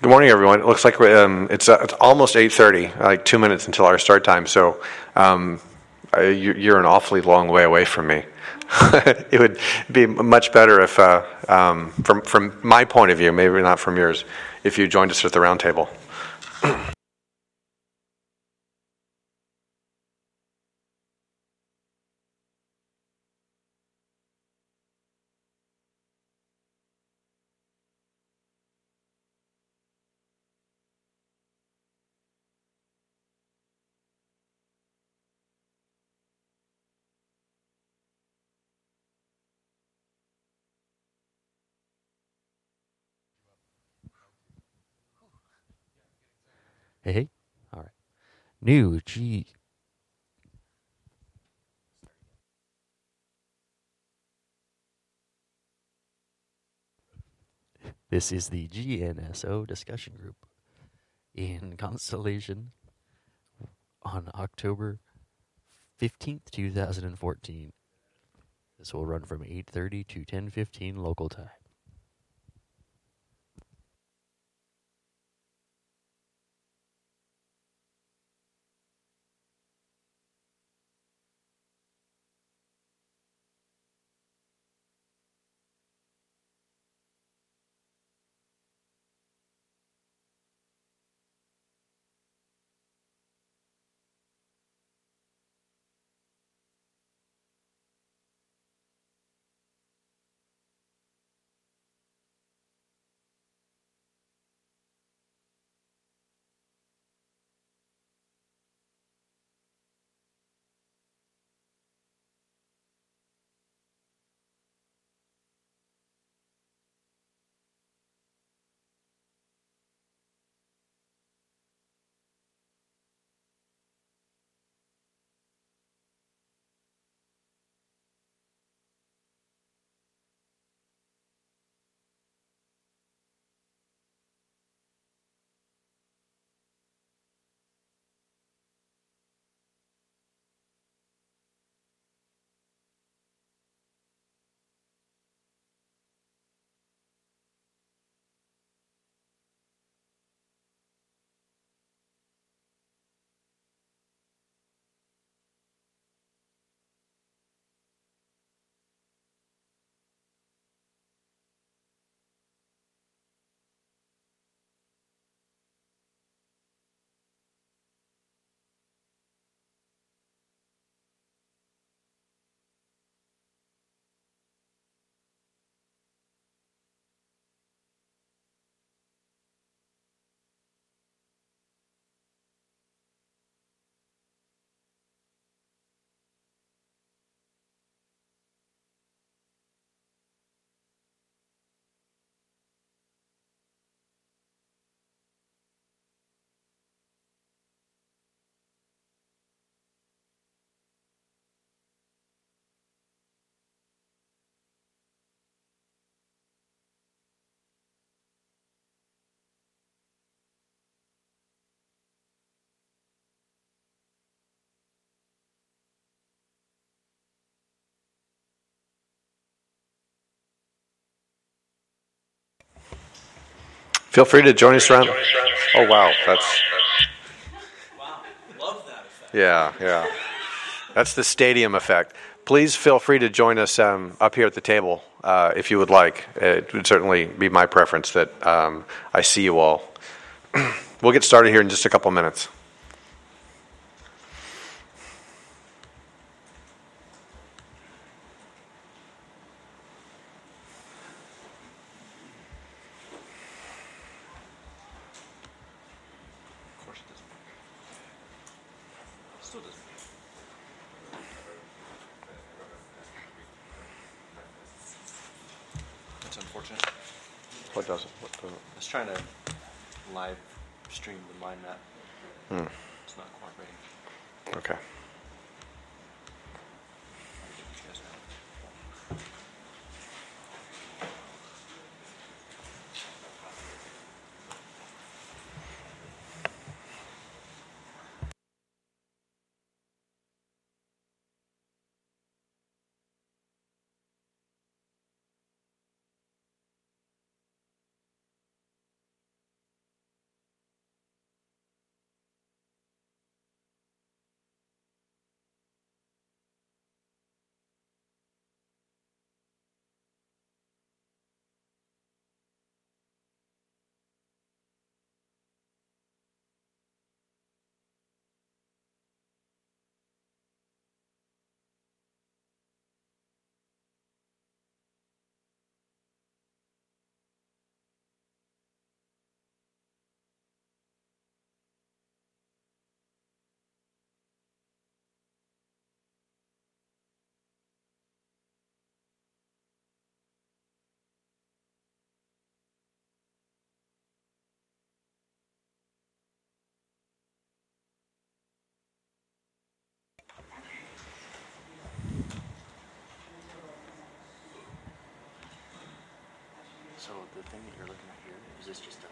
Good morning, everyone. It looks like it's almost 8:30, like 2 minutes until our start time. So you're an awfully long way away from me. It would be much better if, from my point of view, maybe not from yours, if you joined us at the round table. Hey, all right. New G. This is the GNSO discussion group in Constellation on October 15th, 2014. This will run from 8:30 to 10:15 local time. Feel free to join us around. Oh, wow. Love that effect. Yeah. That's the stadium effect. Please feel free to join us up here at the table if you would like. It would certainly be my preference that I see you all. We'll get started here in just a couple minutes. Of course it doesn't. Still doesn't. That's unfortunate. What doesn't? I was trying to live stream the mind map. It's not cooperating. Okay. You guys know. So the thing that you're looking at here, is this just a...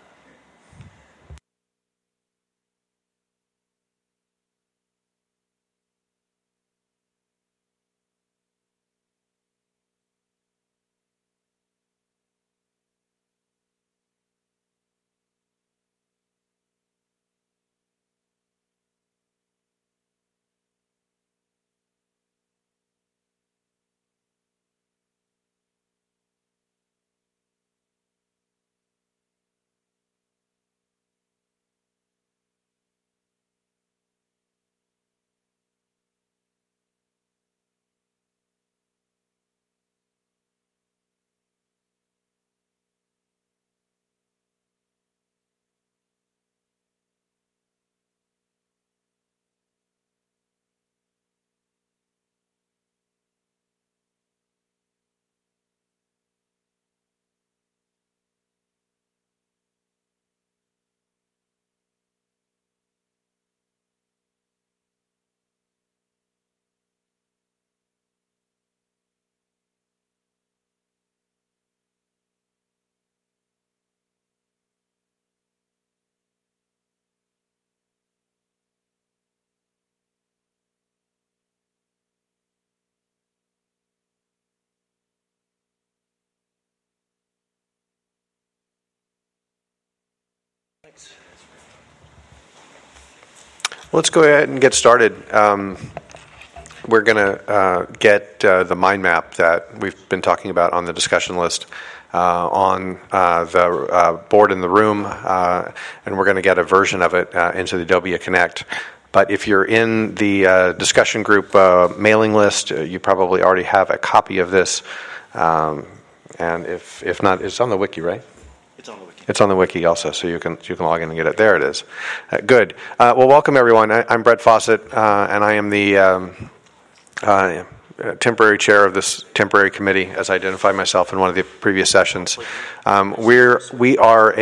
Let's go ahead and get started. We're going to get the mind map that we've been talking about on the discussion list on the board in the room, and we're going to get a version of it into the Adobe Connect. But if you're in the discussion group mailing list, you probably already have a copy of this. And if not, it's on the wiki, right? It's on the wiki. It's on the wiki also, so you can log in and get it. There it is. Good. Well, welcome everyone. I'm Brett Fawcett, and I am the temporary chair of this temporary committee, as I identified myself in one of the previous sessions. We are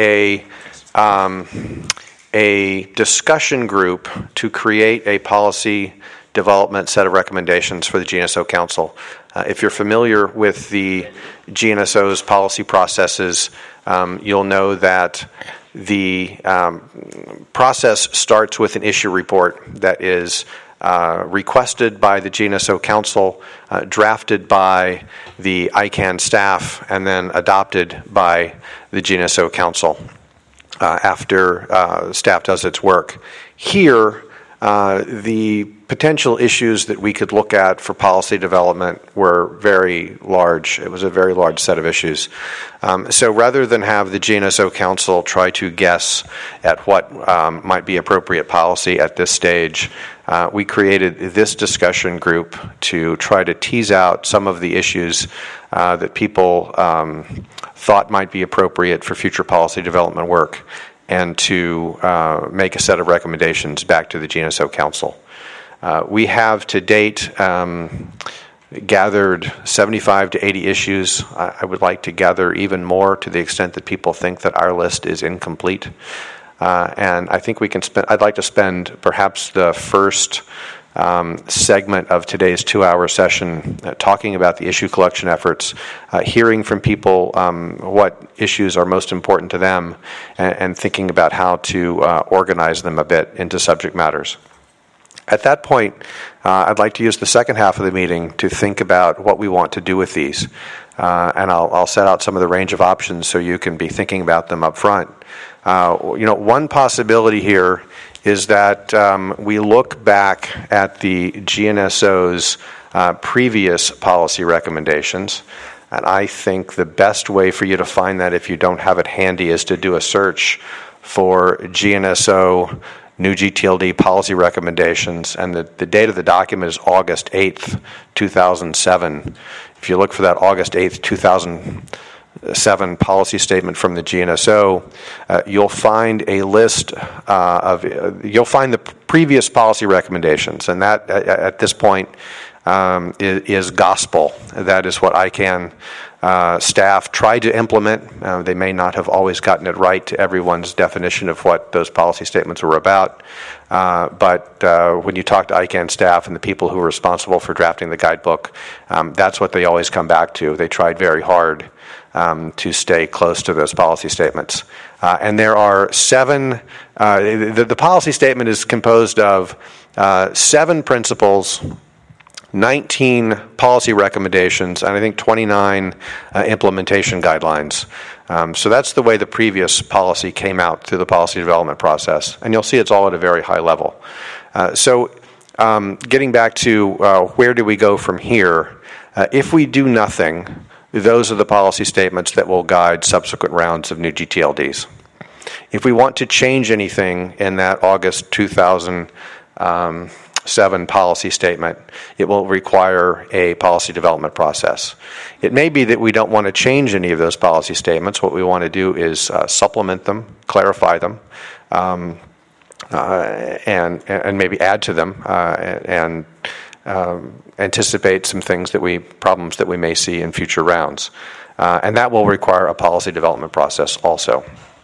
a discussion group to create a policy development set of recommendations for the GNSO Council. If you're familiar with the GNSO's policy processes, you'll know that the process starts with an issue report that is requested by the GNSO Council, drafted by the ICANN staff, and then adopted by the GNSO Council after staff does its work. Here, the potential issues that we could look at for policy development were very large. It was a very large set of issues. So rather than have the GNSO Council try to guess at what might be appropriate policy at this stage, we created this discussion group to try to tease out some of the issues that people thought might be appropriate for future policy development work, and to make a set of recommendations back to the GNSO Council. We have to date gathered 75 to 80 issues. I would like to gather even more to the extent that people think that our list is incomplete. And I think I'd like to spend perhaps the first segment of today's 2-hour session talking about the issue collection efforts, hearing from people what issues are most important to them, and thinking about how to organize them a bit into subject matters. At that point, I'd like to use the second half of the meeting to think about what we want to do with these. And I'll set out some of the range of options so you can be thinking about them up front. One possibility here is that we look back at the GNSO's previous policy recommendations, and I think the best way for you to find that, if you don't have it handy, is to do a search for GNSO new GTLD policy recommendations, and the date of the document is August 8th, 2007. If you look for that August 8th, 2007 policy statement from the GNSO, you'll find a list you'll find the previous policy recommendations, and that at this point is gospel. That is what ICANN staff tried to implement. They may not have always gotten it right to everyone's definition of what those policy statements were about, but when you talk to ICANN staff and the people who were responsible for drafting the guidebook, that's what they always come back to. They tried very hard to stay close to those policy statements. And there are 7, the policy statement is composed of 7 principles, 19 policy recommendations, and I think 29 implementation guidelines. So that's the way the previous policy came out through the policy development process. And you'll see it's all at a very high level. Getting back to where do we go from here, if we do nothing, those are the policy statements that will guide subsequent rounds of new GTLDs. If we want to change anything in that August 2007 policy statement, it will require a policy development process. It may be that we don't want to change any of those policy statements. What we want to do is supplement them, clarify them, and maybe add to them and anticipate some problems that we may see in future rounds. And that will require a policy development process also.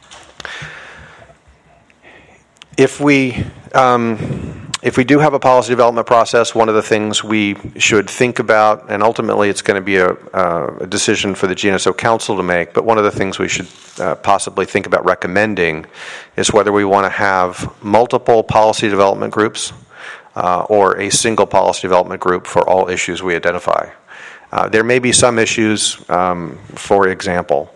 If we do have a policy development process, one of the things we should think about, and ultimately it's going to be a decision for the GNSO Council to make, but one of the things we should possibly think about recommending is whether we want to have multiple policy development groups or a single policy development group for all issues we identify. There may be some issues, for example,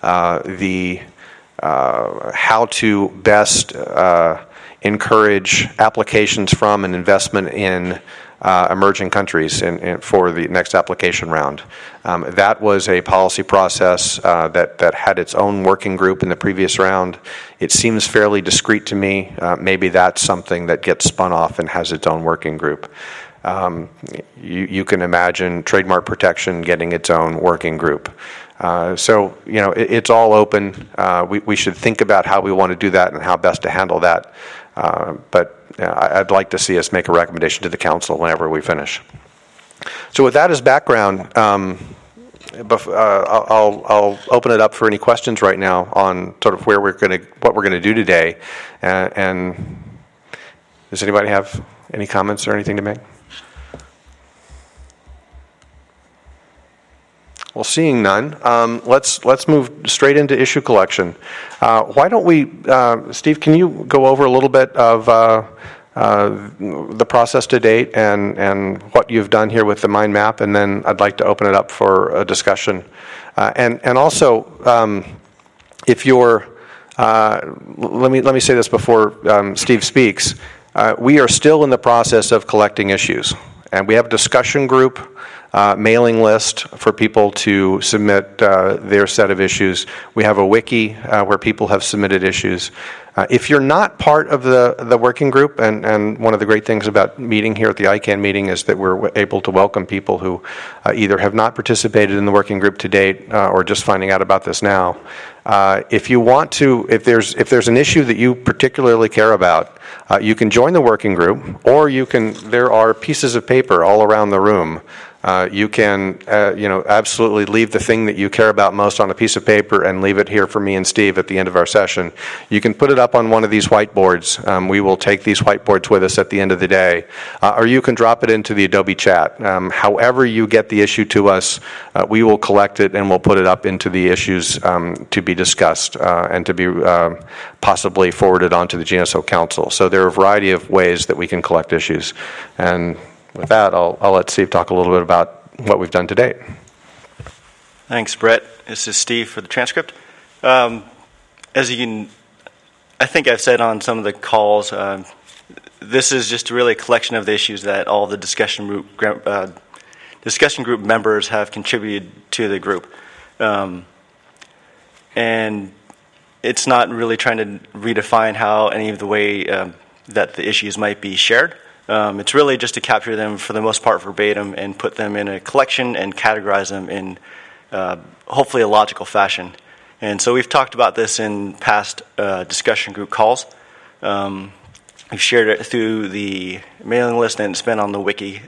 how to best encourage applications from and investment in emerging countries for the next application round. That was a policy process that had its own working group in the previous round. It seems fairly discrete to me. Maybe that's something that gets spun off and has its own working group. You can imagine trademark protection getting its own working group. So, it's all open. We should think about how we want to do that and how best to handle that. But I'd like to see us make a recommendation to the council whenever we finish. So with that as background, I'll open it up for any questions right now on sort of what we're going to do today. And does anybody have any comments or anything to make? Well, seeing none, let's move straight into issue collection. Why don't we, Steve? Can you go over a little bit of the process to date and what you've done here with the mind map, and then I'd like to open it up for a discussion. And also, if you're, let me say this before Steve speaks. We are still in the process of collecting issues, and we have a discussion group. Mailing list for people to submit their set of issues. We have a wiki where people have submitted issues. If you're not part of the working group, and one of the great things about meeting here at the ICANN meeting is that we're able to welcome people who either have not participated in the working group to date or just finding out about this now. If you want to, if there's an issue that you particularly care about, you can join the working group, or there are pieces of paper all around the room. You can, absolutely leave the thing that you care about most on a piece of paper and leave it here for me and Steve at the end of our session. You can put it up on one of these whiteboards. We will take these whiteboards with us at the end of the day. Or you can drop it into the Adobe chat. However you get the issue to us, we will collect it and we'll put it up into the issues to be discussed and to be possibly forwarded on to the GNSO Council. So there are a variety of ways that we can collect issues. And with that, I'll let Steve talk a little bit about what we've done to date. Thanks, Brett. This is Steve for the transcript. As you can, I think I've said on some of the calls, this is just really a collection of the issues that all the discussion group members have contributed to the group. And it's not really trying to redefine how any of the way that the issues might be shared. It's really just to capture them for the most part verbatim and put them in a collection and categorize them in hopefully a logical fashion. And so we've talked about this in past discussion group calls. We've shared it through the mailing list and it's been on the wiki.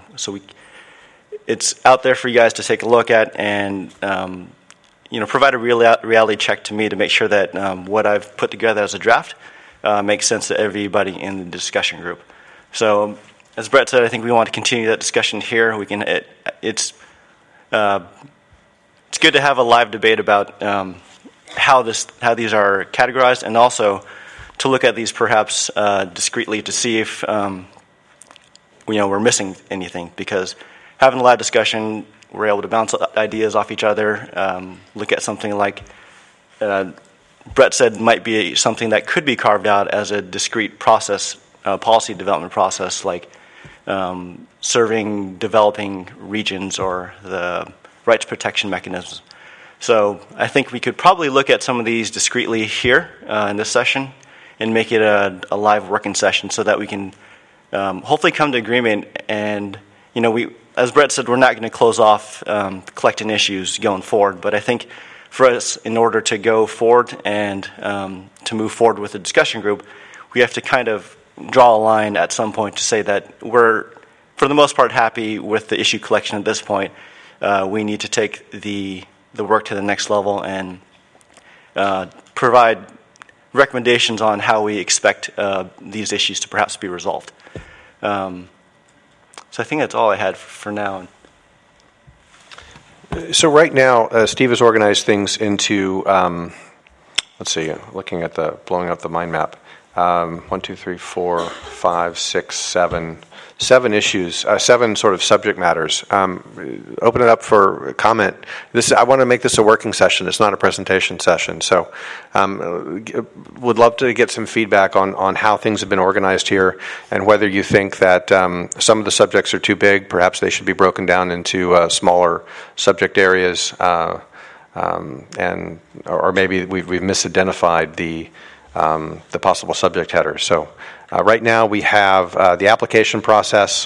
It's out there for you guys to take a look at and provide a reality check to me to make sure that what I've put together as a draft makes sense to everybody in the discussion group. So, as Brett said, I think we want to continue that discussion here. It's good to have a live debate about how these are categorized, and also to look at these perhaps discreetly to see if we're missing anything. Because having a live discussion, we're able to bounce ideas off each other. Look at something like Brett said might be something that could be carved out as a discrete process, policy development process, like serving developing regions or the rights protection mechanisms. So I think we could probably look at some of these discreetly here in this session and make it a live working session so that we can hopefully come to agreement. And, as Brett said, we're not going to close off collecting issues going forward. But I think for us, in order to go forward and to move forward with the discussion group, we have to kind of draw a line at some point to say that we're, for the most part, happy with the issue collection at this point. We need to take the work to the next level and provide recommendations on how we expect these issues to perhaps be resolved. So I think that's all I had for now. So right now, Steve has organized things into, let's see, blowing up the mind map. 1, 2, 3, 4, 5, 6, 7 issues, 7 sort of subject matters. Open it up for comment. I want to make this a working session. It's not a presentation session. So would love to get some feedback on how things have been organized here and whether you think that some of the subjects are too big. Perhaps they should be broken down into smaller subject areas, or maybe we've misidentified the possible subject header. So right now we have the application process,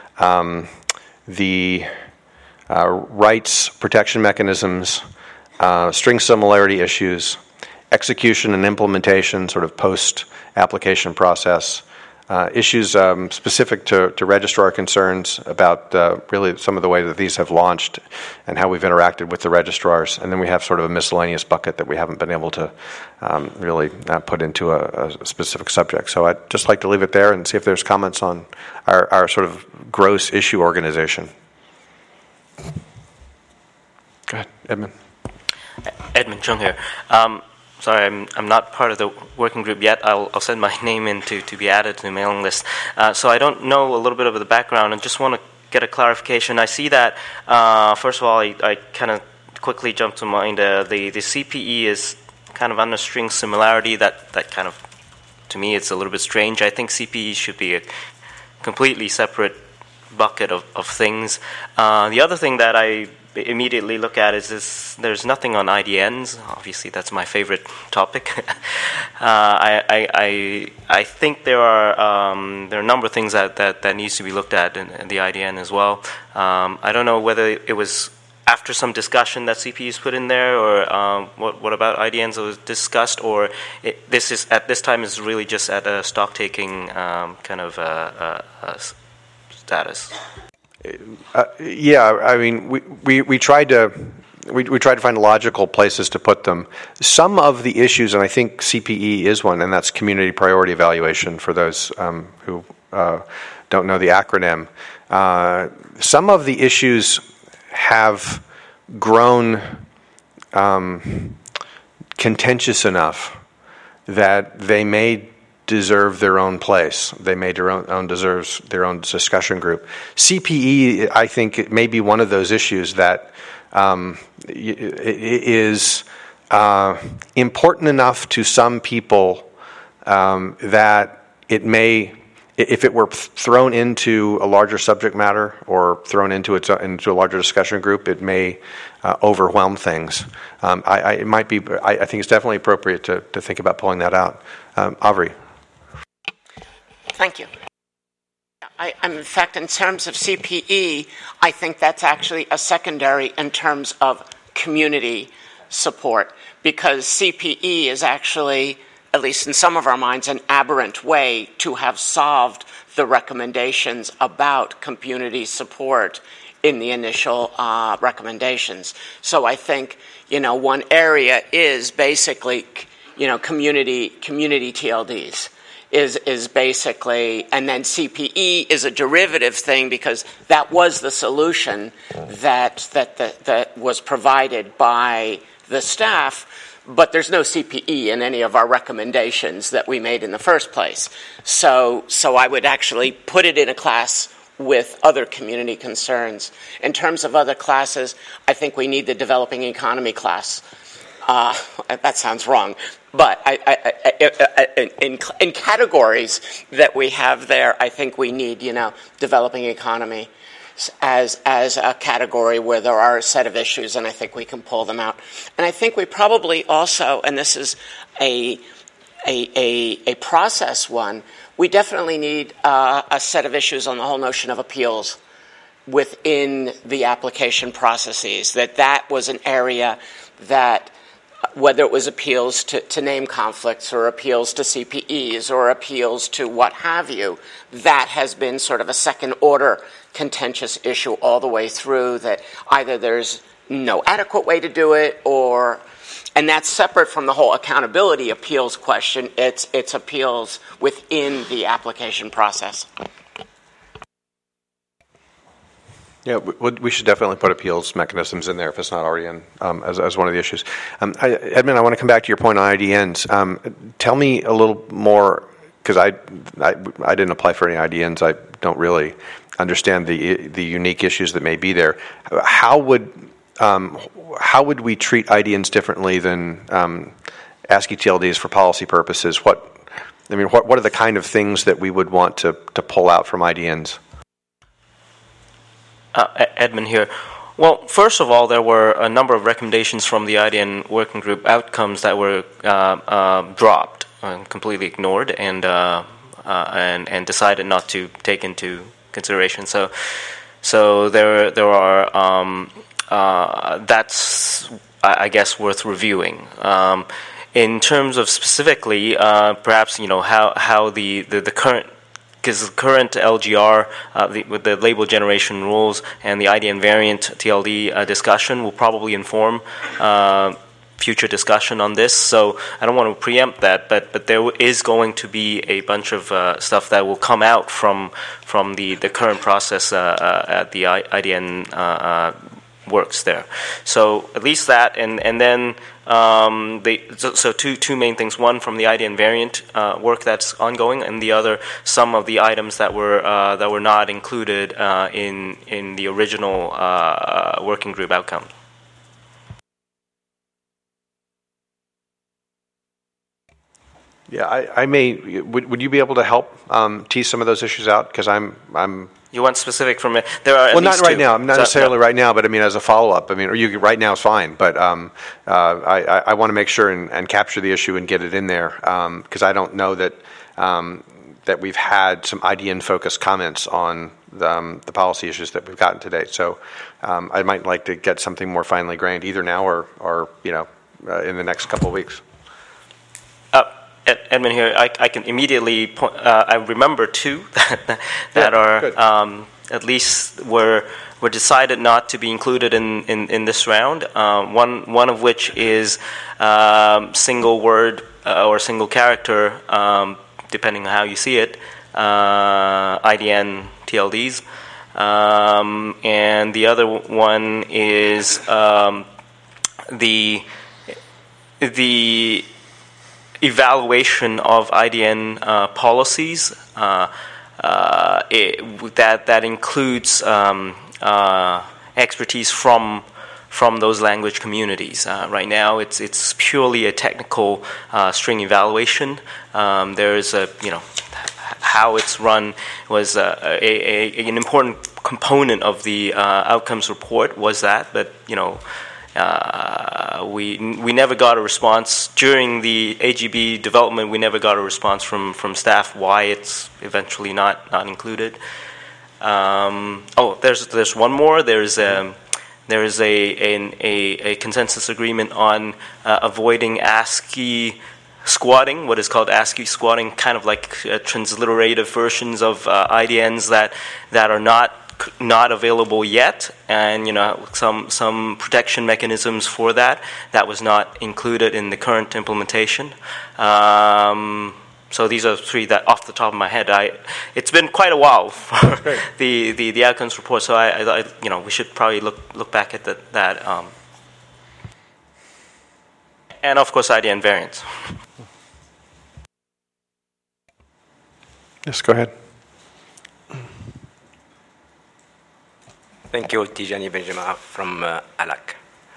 the rights protection mechanisms, string similarity issues, execution and implementation, sort of post-application process, issues specific to registrar concerns about really some of the way that these have launched and how we've interacted with the registrars. And then we have sort of a miscellaneous bucket that we haven't been able to really put into a specific subject. So I'd just like to leave it there and see if there's comments on our sort of gross issue organization. Go ahead, Edmund. Edmund Chung here. Sorry, I'm not part of the working group yet. I'll send my name in to be added to the mailing list. So I don't know a little bit of the background and just want to get a clarification. I see that, first of all, I kind of quickly jumped to mind, the CPE is kind of on a string similarity. That kind of, to me, it's a little bit strange. I think CPE should be a completely separate bucket of things. The other thing that I immediately look at is this: there's nothing on IDNs. Obviously, that's my favorite topic. I think there are a number of things that needs to be looked at in the IDN as well. I don't know whether it was after some discussion that CPE is put in there, or what about IDNs was discussed, or this is at this time is really just at a stock taking kind of status. Yeah, I mean, we tried to find logical places to put them. Some of the issues, and I think CPE is one, and that's community priority evaluation for those who don't know the acronym. Some of the issues have grown contentious enough that they may deserve their own place. They may deserve their own discussion group. CPE, I think, it may be one of those issues that is important enough to some people that it may, if it were thrown into a larger subject matter or thrown into a larger discussion group, it may overwhelm things. It might be. I think it's definitely appropriate to think about pulling that out. Avri. Thank you. In fact, in terms of CPE, I think that's actually a secondary in terms of community support, because CPE is actually, at least in some of our minds, an aberrant way to have solved the recommendations about community support in the initial recommendations. So I think, one area is basically, community TLDs. is basically, and then CPE is a derivative thing because that was the solution that was provided by the staff, but there's no CPE in any of our recommendations that we made in the first place. So I would actually put it in a class with other community concerns. In terms of other classes, I think we need the developing economy class. That sounds wrong, but in categories that we have there, I think we need, developing economy as a category where there are a set of issues, and I think we can pull them out. And I think we probably also, and this is a process one, we definitely need a set of issues on the whole notion of appeals within the application processes, that was an area that, whether it was appeals to name conflicts or appeals to CPEs or appeals to what have you, that has been sort of a second-order contentious issue all the way through, that either there's no adequate way to do it and that's separate from the whole accountability appeals question. It's appeals within the application process. Yeah, we should definitely put appeals mechanisms in there if it's not already in as one of the issues. Edmund, I want to come back to your point on IDNs. Tell me a little more, because I didn't apply for any IDNs. I don't really understand the unique issues that may be there. How would we treat IDNs differently than ASCII TLDs for policy purposes? What are the kind of things that we would want to pull out from IDNs? Edmund here. Well, first of all, there were a number of recommendations from the IDN working group outcomes that were dropped, completely ignored, and decided not to take into consideration. So there are that's, I guess, worth reviewing. In terms of specifically, perhaps how the current. Because the current LGR, with the label generation rules and the IDN variant TLD discussion will probably inform future discussion on this. So I don't want to preempt that, but there is going to be a bunch of stuff that will come out from the current process at the IDN works there. So at least that, and then so two main things. One, from the IDN variant work that's ongoing, and the other, some of the items that were not included in the original working group outcome. Yeah, I may. Would you be able to help tease some of those issues out? Because I'm. You want specific from it? There are not right now. Not necessarily right now, but as a follow-up. Or you right now is fine. But I want to make sure and capture the issue and get it in there, because I don't know that that we've had some IDN-focused comments on the policy issues that we've gotten to date. So I might like to get something more finely grained, either now or in the next couple of weeks. Edmund here, I can immediately point, I remember two that are at least were decided not to be included in this round. One of which is single word or single character, depending on how you see it, IDN TLDs, and the other one is the evaluation of IDN policies that includes expertise from those language communities. Right now, it's purely a technical string evaluation. There's how it's run was an important component of the outcomes report was that, but we never got a response during the AGB development. We never got a response from staff why it's eventually not included. There's one more. There is a consensus agreement on avoiding ASCII squatting, what is called ASCII squatting, kind of like transliterative versions of IDNs that are not available yet, and some protection mechanisms for that was not included in the current implementation. So these are three that, off the top of my head, it's been quite a while for the outcomes report. So I we should probably look back at that. And of course, idea and variance. Yes, go ahead. Thank you, Tijani Benjamin from ALAC.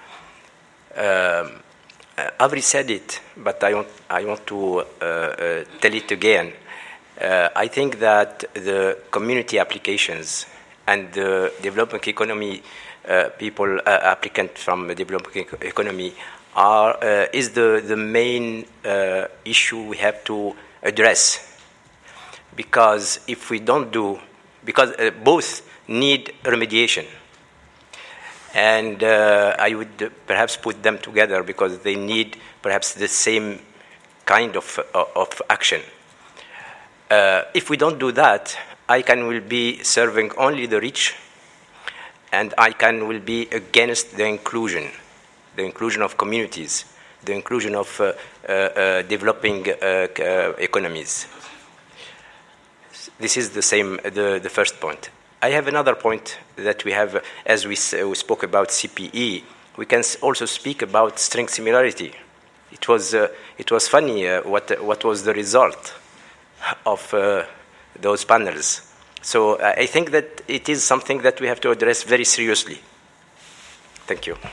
Avri said it, but I want to tell it again. I think that the community applications and the developing economy people, applicant from the developing economy, is the main issue we have to address. Because if we don't do, because both need remediation. And I would perhaps put them together because they need perhaps the same kind of action. If we don't do that, ICANN will be serving only the rich, and ICANN will be against the inclusion of communities, the inclusion of developing economies. This is the first point. I have another point that we have, as we spoke about CPE, we can also speak about strength similarity. It was funny what was the result of those panels. So I think that it is something that we have to address very seriously. Thank you.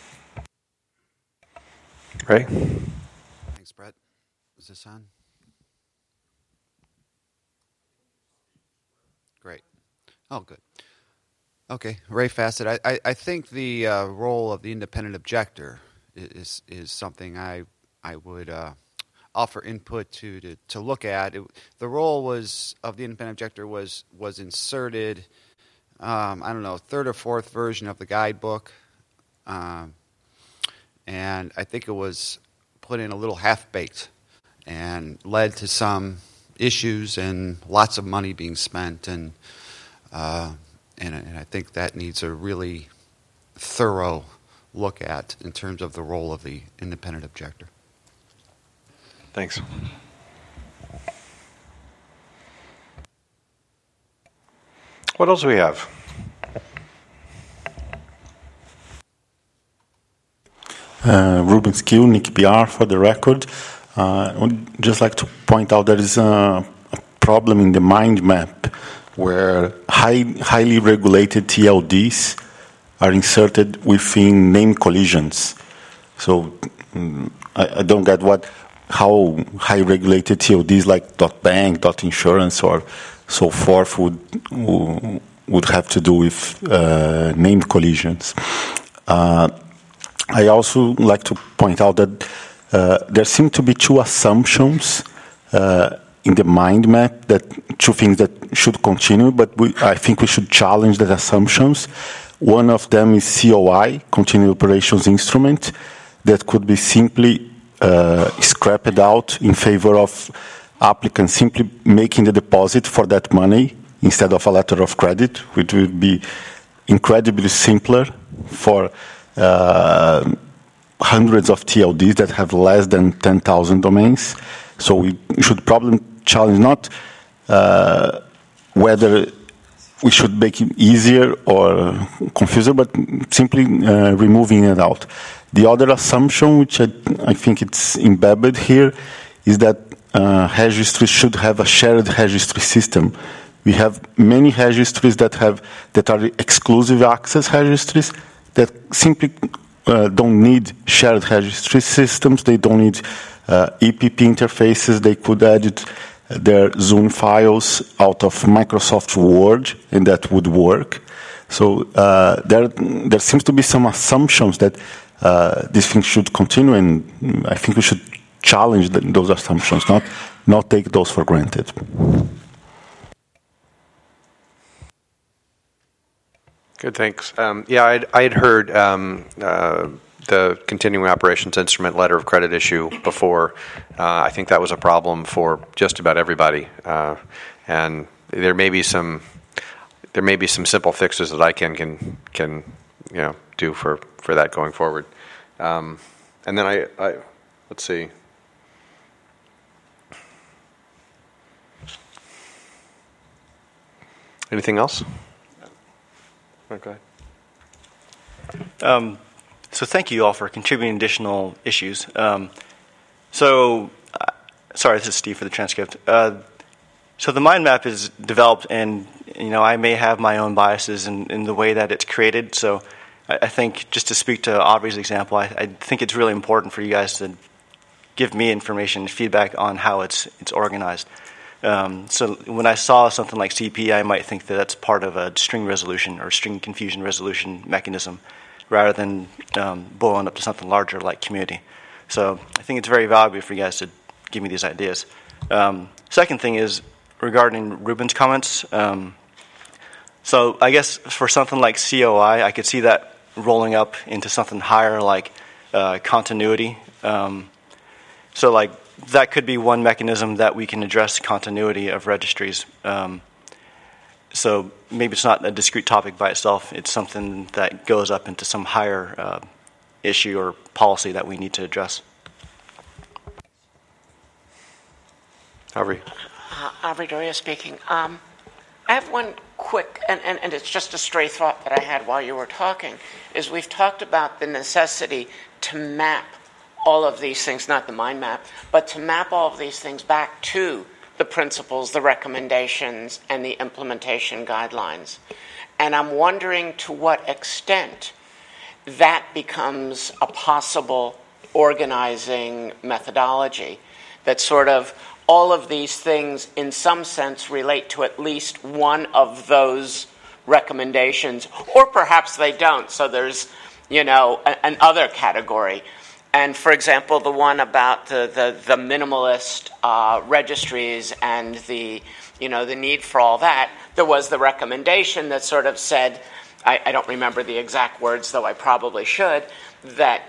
Ray? Thanks, Brett. Is this on? Great. Oh, good. Okay, Ray Fassett. I think the role of the independent objector is something I would offer input to look at. The role of the independent objector was inserted, I don't know, third or fourth version of the guidebook, and I think it was put in a little half-baked and led to some issues and lots of money being spent, and I think that needs a really thorough look at in terms of the role of the independent objector. Thanks. What else do we have? Ruben Skill, Nick BR for the record. I would just like to point out there is a problem in the mind map where highly regulated TLDs are inserted within name collisions. So I don't get how high regulated TLDs like .bank, .insurance, or so forth would have to do with name collisions. I also like to point out that there seem to be two assumptions in the mind map, two things that should continue, but I think we should challenge the assumptions. One of them is COI, Continued Operations Instrument, that could be simply scrapped out in favor of applicants simply making the deposit for that money instead of a letter of credit, which would be incredibly simpler for hundreds of TLDs that have less than 10,000 domains. So we should probably challenge not whether we should make it easier or confusing, but simply removing it out. The other assumption, which I think it's embedded here, is that registries should have a shared registry system. We have many registries that are exclusive access registries that simply don't need shared registry systems. They don't need EPP interfaces. They could edit their Zoom files out of Microsoft Word, and that would work. So there seems to be some assumptions that this thing should continue, and I think we should challenge those assumptions, not take those for granted. Good, thanks. Yeah, I had heard the continuing operations instrument letter of credit issue before. I think that was a problem for just about everybody, and there may be some simple fixes that ICANN can do for that going forward. And then I let's see. Anything else? Okay. So thank you all for contributing additional issues. Sorry, this is Steve for the transcript. So the mind map is developed, and I may have my own biases in the way that it's created. So I think, just to speak to Aubrey's example, I think it's really important for you guys to give me information and feedback on how it's organized. So when I saw something like CP, I might think that that's part of a string resolution or string confusion resolution mechanism, rather than blowing up to something larger like community. So I think it's very valuable for you guys to give me these ideas. Second thing is regarding Ruben's comments. So I guess for something like COI, I could see that rolling up into something higher like continuity. So like that could be one mechanism that we can address continuity of registries. So maybe it's not a discrete topic by itself. It's something that goes up into some higher issue or policy that we need to address. Aubrey. Aubrey Doria speaking. I have one quick, and it's just a stray thought that I had while you were talking, is we've talked about the necessity to map all of these things, not the mind map, but to map all of these things back to the principles, the recommendations, and the implementation guidelines. And I'm wondering to what extent that becomes a possible organizing methodology, that sort of all of these things in some sense relate to at least one of those recommendations, or perhaps they don't, so there's an other category. And for example, the one about the minimalist registries and the need for all that, there was the recommendation that sort of said, I don't remember the exact words, though I probably should, that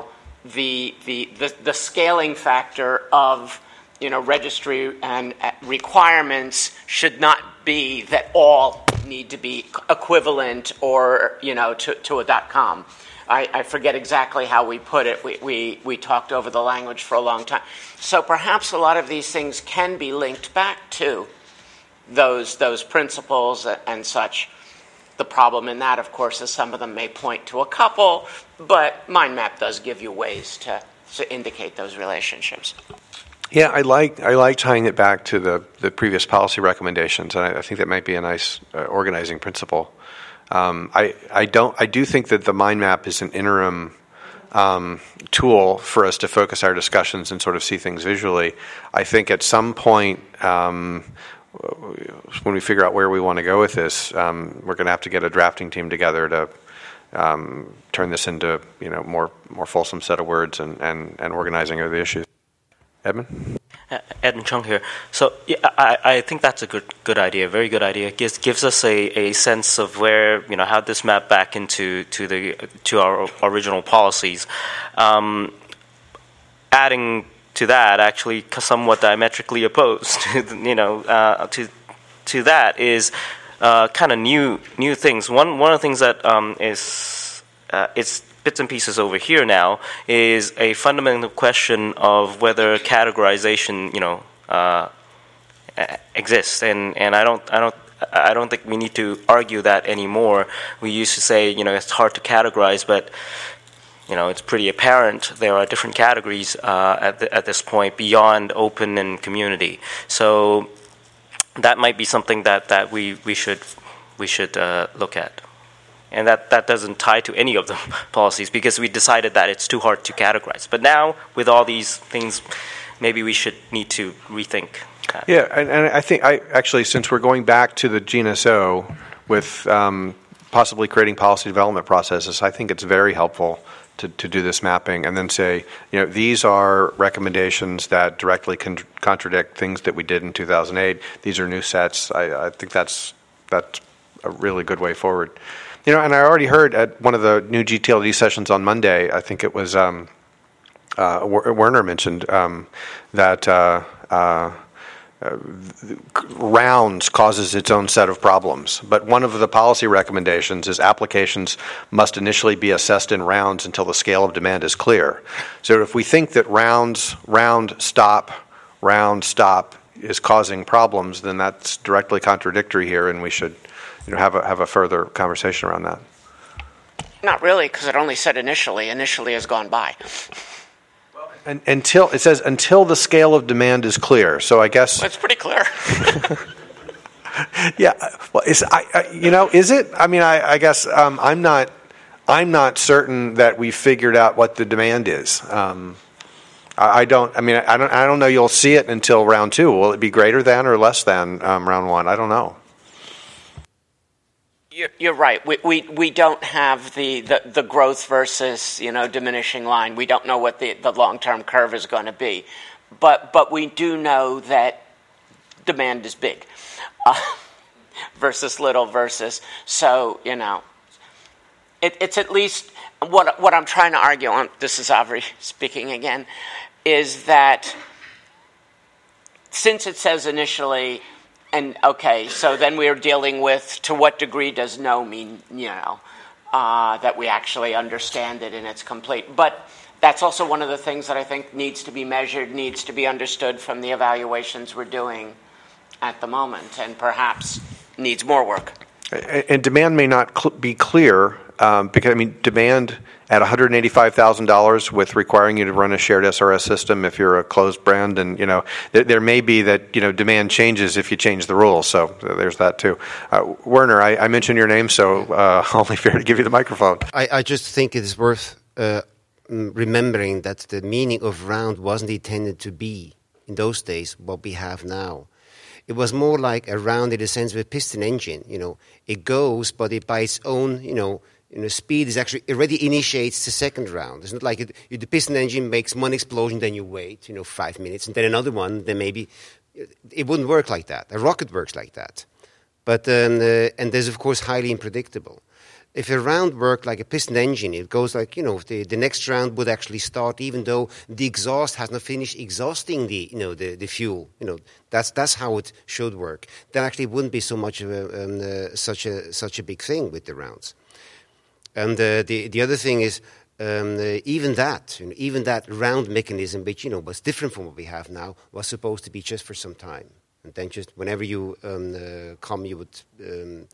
the scaling factor of registry and requirements should not be that all need to be equivalent or to a .com. I forget exactly how we put it. We talked over the language for a long time. So perhaps a lot of these things can be linked back to those principles and such. The problem in that, of course, is some of them may point to a couple, but MindMap does give you ways to indicate those relationships. Yeah, I like tying it back to the previous policy recommendations, and I think that might be a nice organizing principle. I do think that the mind map is an interim tool for us to focus our discussions and sort of see things visually. I think at some point, when we figure out where we want to go with this, we're going to have to get a drafting team together to turn this into more fulsome set of words and organizing of the issues. Edmund? Edmund Chung here. So yeah, I think that's a good idea, very good idea. It gives us a sense of where, how this map back into to our original policies. Adding to that, actually somewhat diametrically opposed to that is kind of new things. One of the things that is bits and pieces over here now is a fundamental question of whether categorization, exists, and I don't think we need to argue that anymore. We used to say, it's hard to categorize, but it's pretty apparent there are different categories at this point beyond open and community. So that might be something that we should look at. And that doesn't tie to any of the policies because we decided that it's too hard to categorize. But now, with all these things, maybe we should need to rethink that. Yeah, and I think since we're going back to the GNSO with possibly creating policy development processes, I think it's very helpful to do this mapping and then say, these are recommendations that directly contradict things that we did in 2008. These are new sets. I think that's a really good way forward. And I already heard at one of the new GTLD sessions on Monday, I think it was Werner mentioned that rounds causes its own set of problems. But one of the policy recommendations is applications must initially be assessed in rounds until the scale of demand is clear. So if we think that round stop is causing problems, then that's directly contradictory here, and we should have a further conversation around that. Not really, because it only said initially. Initially has gone by. And until the scale of demand is clear. So I guess It's pretty clear. yeah. Well, is it? I mean, I guess I'm not certain that we figured out what the demand is. I don't know. You'll see it until round 2. Will it be greater than or less than round 1? I don't know. You're right. We don't have the growth versus diminishing line. We don't know what the long-term curve is going to be, but we do know that demand is big versus little versus it's at least what I'm trying to argue on. This is Avri speaking again, is that since it says initially. And okay, so then we're dealing with to what degree does no mean, that we actually understand it and it's complete. But that's also one of the things that I think needs to be measured, needs to be understood from the evaluations we're doing at the moment, and perhaps needs more work. And demand may not be clear because, demand at $185,000 with requiring you to run a shared SRS system if you're a closed brand, and there may be that demand changes if you change the rules. So there's that too. Werner, I mentioned your name, so only fair to give you the microphone. I just think it is worth remembering that the meaning of round wasn't intended to be in those days what we have now. It was more like a round in the sense of a piston engine. It goes, but it by its own, speed is actually already initiates the second round. It's not like the piston engine makes one explosion, then you wait, 5 minutes, and then another one. Then maybe it wouldn't work like that. A rocket works like that, but and there's of course highly unpredictable. If a round worked like a piston engine, it goes like, the next round would actually start even though the exhaust has not finished exhausting the fuel. That's how it should work. Then actually it wouldn't be so much of such a big thing with the rounds. And the other thing is even that round mechanism, which was different from what we have now, was supposed to be just for some time, and then just whenever you come, you would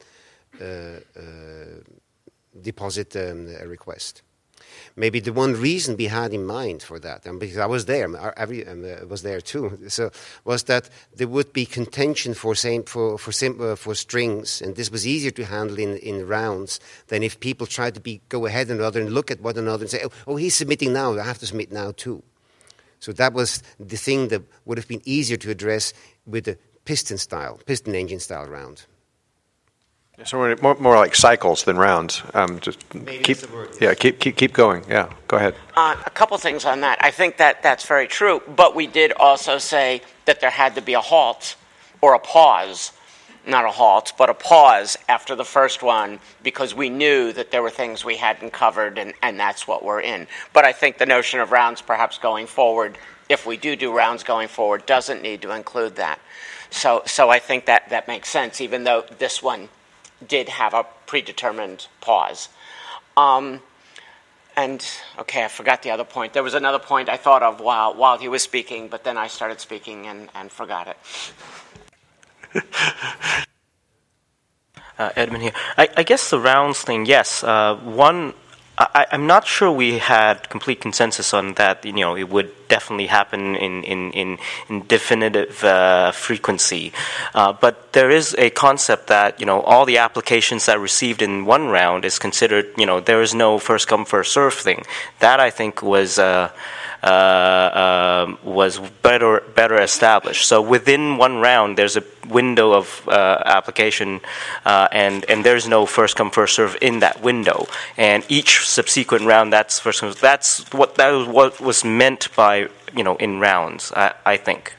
deposit a request. Maybe the one reason we had in mind for that, and because I was there, was there too, so was that there would be contention for strings, and this was easier to handle in rounds than if people tried to go ahead and look at one another and say, oh, he's submitting now, I have to submit now too. So that was the thing that would have been easier to address with the piston engine style round. So we're more like cycles than rounds. Keep going. Yeah, go ahead. A couple things on that. I think that's very true, but we did also say that there had to be a halt or a pause, not a halt, but a pause after the first one, because we knew that there were things we hadn't covered, and that's what we're in. But I think the notion of rounds perhaps going forward, if we do rounds going forward, doesn't need to include that. So I think that makes sense, even though this one did have a predetermined pause. And, okay, I forgot the other point. There was another point I thought of while he was speaking, but then I started speaking and forgot it. Edmund here. I guess the rounds thing, yes. I'm not sure we had complete consensus on that. It would definitely happen in definitive frequency. But there is a concept that all the applications that are received in one round is considered. There is no first come first serve thing. That I think was better established. So within one round, there's a window of application, and there's no first come first serve in that window. And each subsequent round, that's what was meant by in rounds. I think.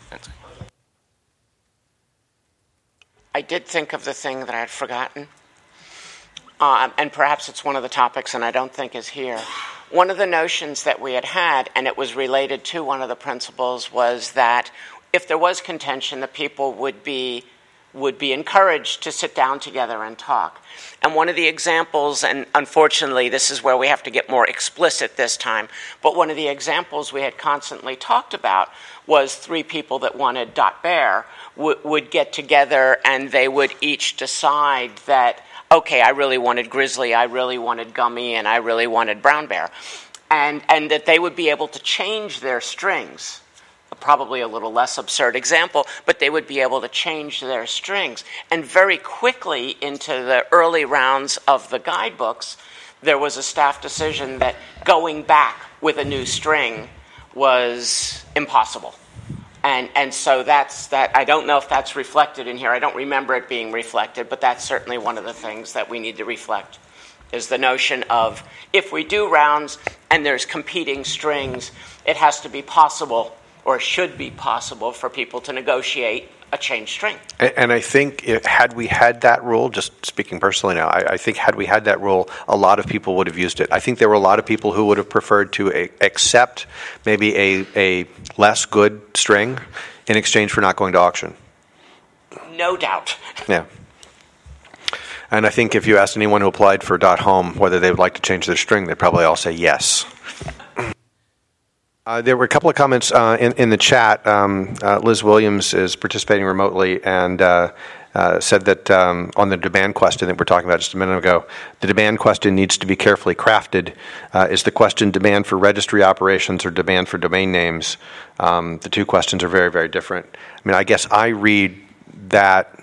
I did think of the thing that I had forgotten, and perhaps it's one of the topics, and I don't think is here. One of the notions that we had, and it was related to one of the principles, was that if there was contention, the people would be would be encouraged to sit down together and talk. And one of the examples, and unfortunately this is where we have to get more explicit this time, but one of the examples we had constantly talked about was 3 people that wanted .bear would get together and they would each decide that, okay, I really wanted grizzly, I really wanted gummy, and I really wanted brown bear. And that they would be able to change their strings. Probably a little less absurd example, but they would be able to change their strings. And very quickly into the early rounds of the guidebooks, there was a staff decision that going back with a new string was impossible. And so that's that. I don't know if that's reflected in here. I don't remember it being reflected, but that's certainly one of the things that we need to reflect, is the notion of if we do rounds and there's competing strings, it has to be possible, or should be possible, for people to negotiate a changed string. And I think had we had that rule, just speaking personally now, I think had we had that rule, a lot of people would have used it. I think there were a lot of people who would have preferred to accept maybe a less good string in exchange for not going to auction. No doubt. Yeah. And I think if you asked anyone who applied for .home whether they would like to change their string, they'd probably all say yes. There were a couple of comments in the chat. Liz Williams is participating remotely and said that on the demand question that we're talking about just a minute ago, the demand question needs to be carefully crafted. Is the question demand for registry operations or demand for domain names? The two questions are very, very different. I mean, I guess I read that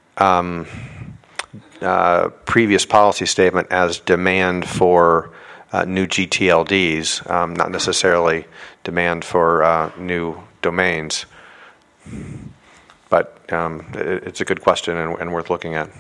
previous policy statement as demand for new GTLDs, not necessarily demand for new domains. But it's a good question and worth looking at.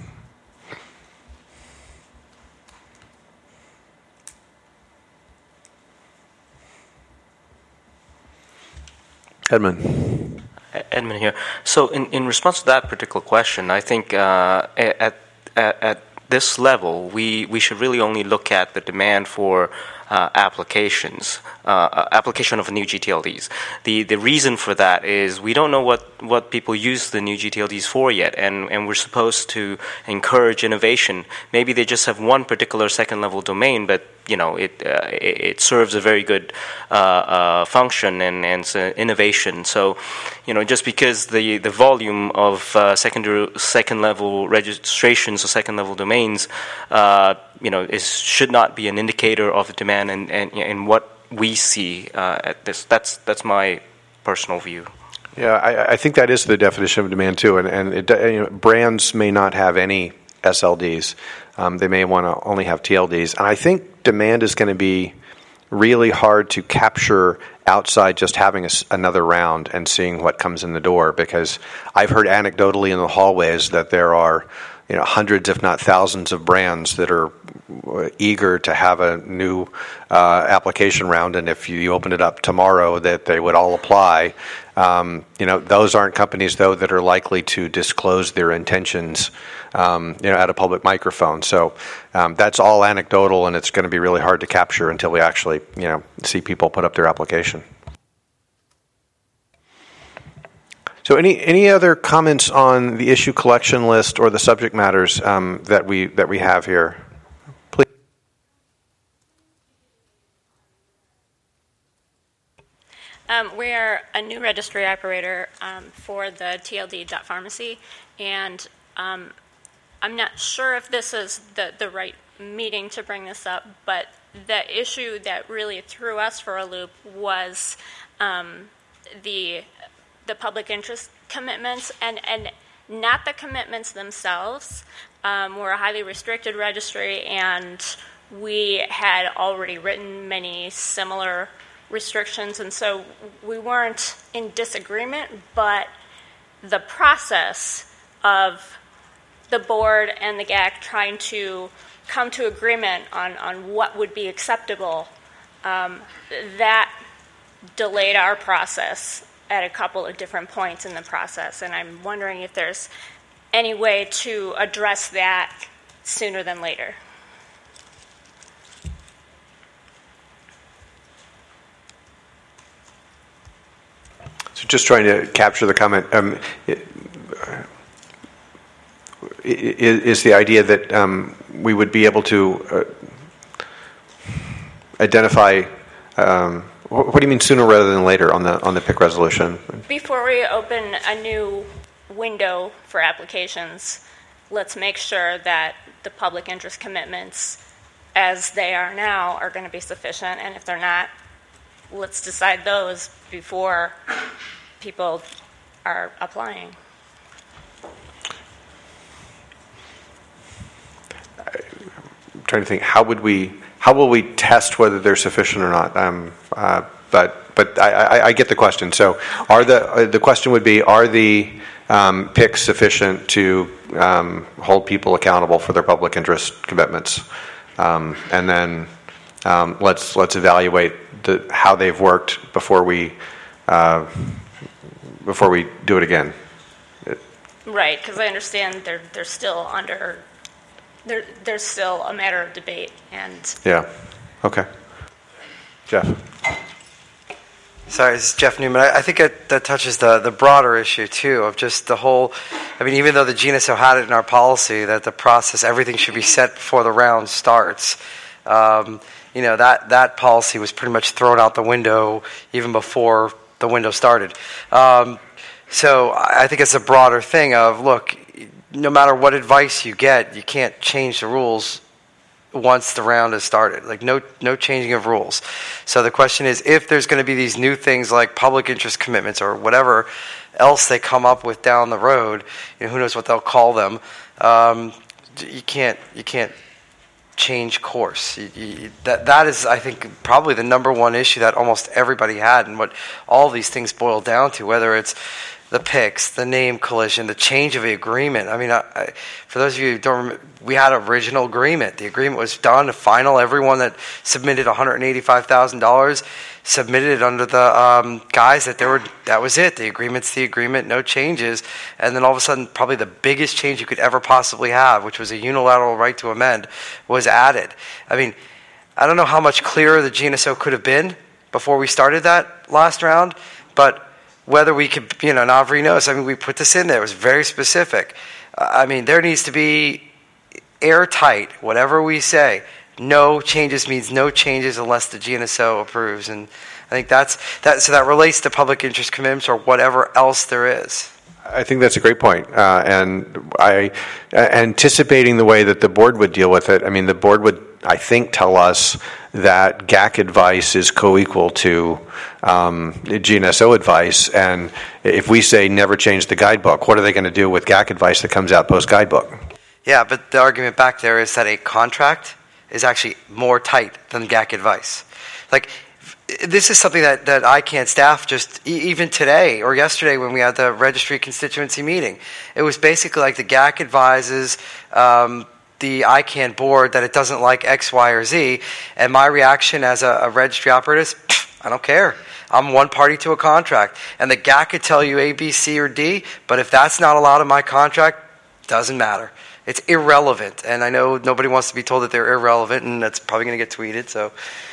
Edmund. Edmund here. So in response to that particular question, I think at this level, we should really only look at the demand for application of new GTLDs. The reason for that is we don't know what people use the new GTLDs for yet, and we're supposed to encourage innovation. Maybe they just have one particular second level domain, but it serves a very good function and it's an innovation. So just because the volume of second level registrations or second level domains should not be an indicator of the demand and what we see at this. That's my personal view. Yeah, I think that is the definition of demand too, and brands may not have any SLDs. They may want to only have TLDs, and I think demand is going to be really hard to capture outside just having another round and seeing what comes in the door, because I've heard anecdotally in the hallways that there are hundreds, if not thousands, of brands that are eager to have a new application round, and if you open it up tomorrow, that they would all apply. Those aren't companies, though, that are likely to disclose their intentions, at a public microphone. So that's all anecdotal, and it's going to be really hard to capture until we actually, see people put up their application. So any other comments on the issue collection list or the subject matters that we have here? Please. We're a new registry operator for the TLD.pharmacy, and I'm not sure if this is the right meeting to bring this up, but the issue that really threw us for a loop was the public interest commitments, and not the commitments themselves. We're a highly restricted registry, and we had already written many similar restrictions, and so we weren't in disagreement, but the process of the board and the GAC trying to come to agreement on what would be acceptable, that delayed our process at a couple of different points in the process, and I'm wondering if there's any way to address that sooner than later. So just trying to capture the comment. is the idea that we would be able to identify. What do you mean sooner rather than later on the PIC resolution? Before we open a new window for applications, let's make sure that the public interest commitments as they are now are going to be sufficient, and if they're not, let's decide those before people are applying. I'm trying to think, how will we test whether they're sufficient or not? But I get the question. So the question would be, are the PICs sufficient to hold people accountable for their public interest commitments? And then let's evaluate how they've worked before we do it again. Right, because I understand they're still under. There's still a matter of debate, and yeah, okay, Jeff. Sorry, this is Jeff Newman. I think that touches the broader issue too of just the whole. I mean, even though the GNSO had it in our policy that the process, everything should be set before the round starts. That policy was pretty much thrown out the window even before the window started. So I think it's a broader thing of, look, no matter what advice you get, you can't change the rules once the round has started. Like no changing of rules. So the question is, if there's going to be these new things like public interest commitments or whatever else they come up with down the road, who knows what they'll call them, you can't change course. That is, I think, probably the number one issue that almost everybody had, and what all these things boil down to, whether it's the PICs, the name collision, the change of the agreement. I mean, for those of you who don't remember, we had an original agreement. The agreement was done, final. Everyone that submitted $185,000 submitted it under the guise that that was it. The agreement's the agreement, no changes. And then all of a sudden, probably the biggest change you could ever possibly have, which was a unilateral right to amend, was added. I mean, I don't know how much clearer the GNSO could have been before we started that last round, but whether we could, Navri knows, I mean, we put this in there. It was very specific. I mean, there needs to be airtight, whatever we say. No changes means no changes unless the GNSO approves. And I think so that relates to public interest commitments or whatever else there is. I think that's a great point. And anticipating the way that the board would deal with it, I mean, the board would, I think, tell us that GAC advice is co-equal to GNSO advice. And if we say never change the guidebook, what are they going to do with GAC advice that comes out post-guidebook? Yeah, but the argument back there is that a contract is actually more tight than GAC advice. Like, this is something that ICANN staff just, even today or yesterday when we had the registry constituency meeting, it was basically like the GAC advises the ICANN board that it doesn't like X, Y, or Z, and my reaction as a registry operator is, I don't care. I'm one party to a contract, and the GAC could tell you A, B, C, or D, but if that's not allowed in my contract, doesn't matter. It's irrelevant, and I know nobody wants to be told that they're irrelevant, and that's probably going to get tweeted, so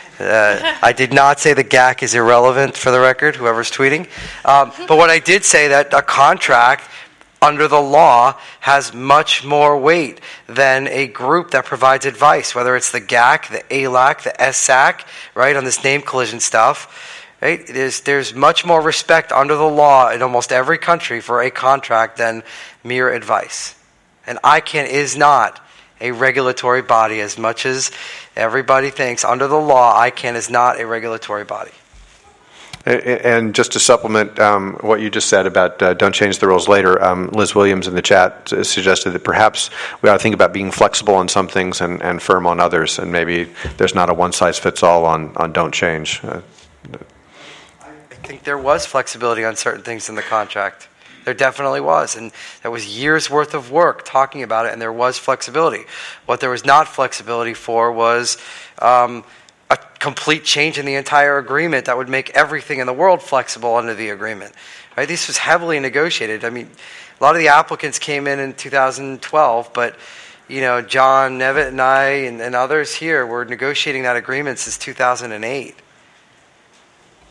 I did not say the GAC is irrelevant, for the record, whoever's tweeting. But what I did say that a contract under the law has much more weight than a group that provides advice, whether it's the GAC, the ALAC, the SAC, right, on this name collision stuff. Right? There's much more respect under the law in almost every country for a contract than mere advice. And ICANN is not a regulatory body as much as everybody thinks. Under the law, ICANN is not a regulatory body. And just to supplement what you just said about don't change the rules later, Liz Williams in the chat suggested that perhaps we ought to think about being flexible on some things and firm on others, and maybe there's not a one-size-fits-all on don't change. I think there was flexibility on certain things in the contract. There definitely was, and there was years' worth of work talking about it, and there was flexibility. What there was not flexibility for was a complete change in the entire agreement that would make everything in the world flexible under the agreement. Right? This was heavily negotiated. I mean, a lot of the applicants came in 2012, but John Nevitt and I and others here were negotiating that agreement since 2008.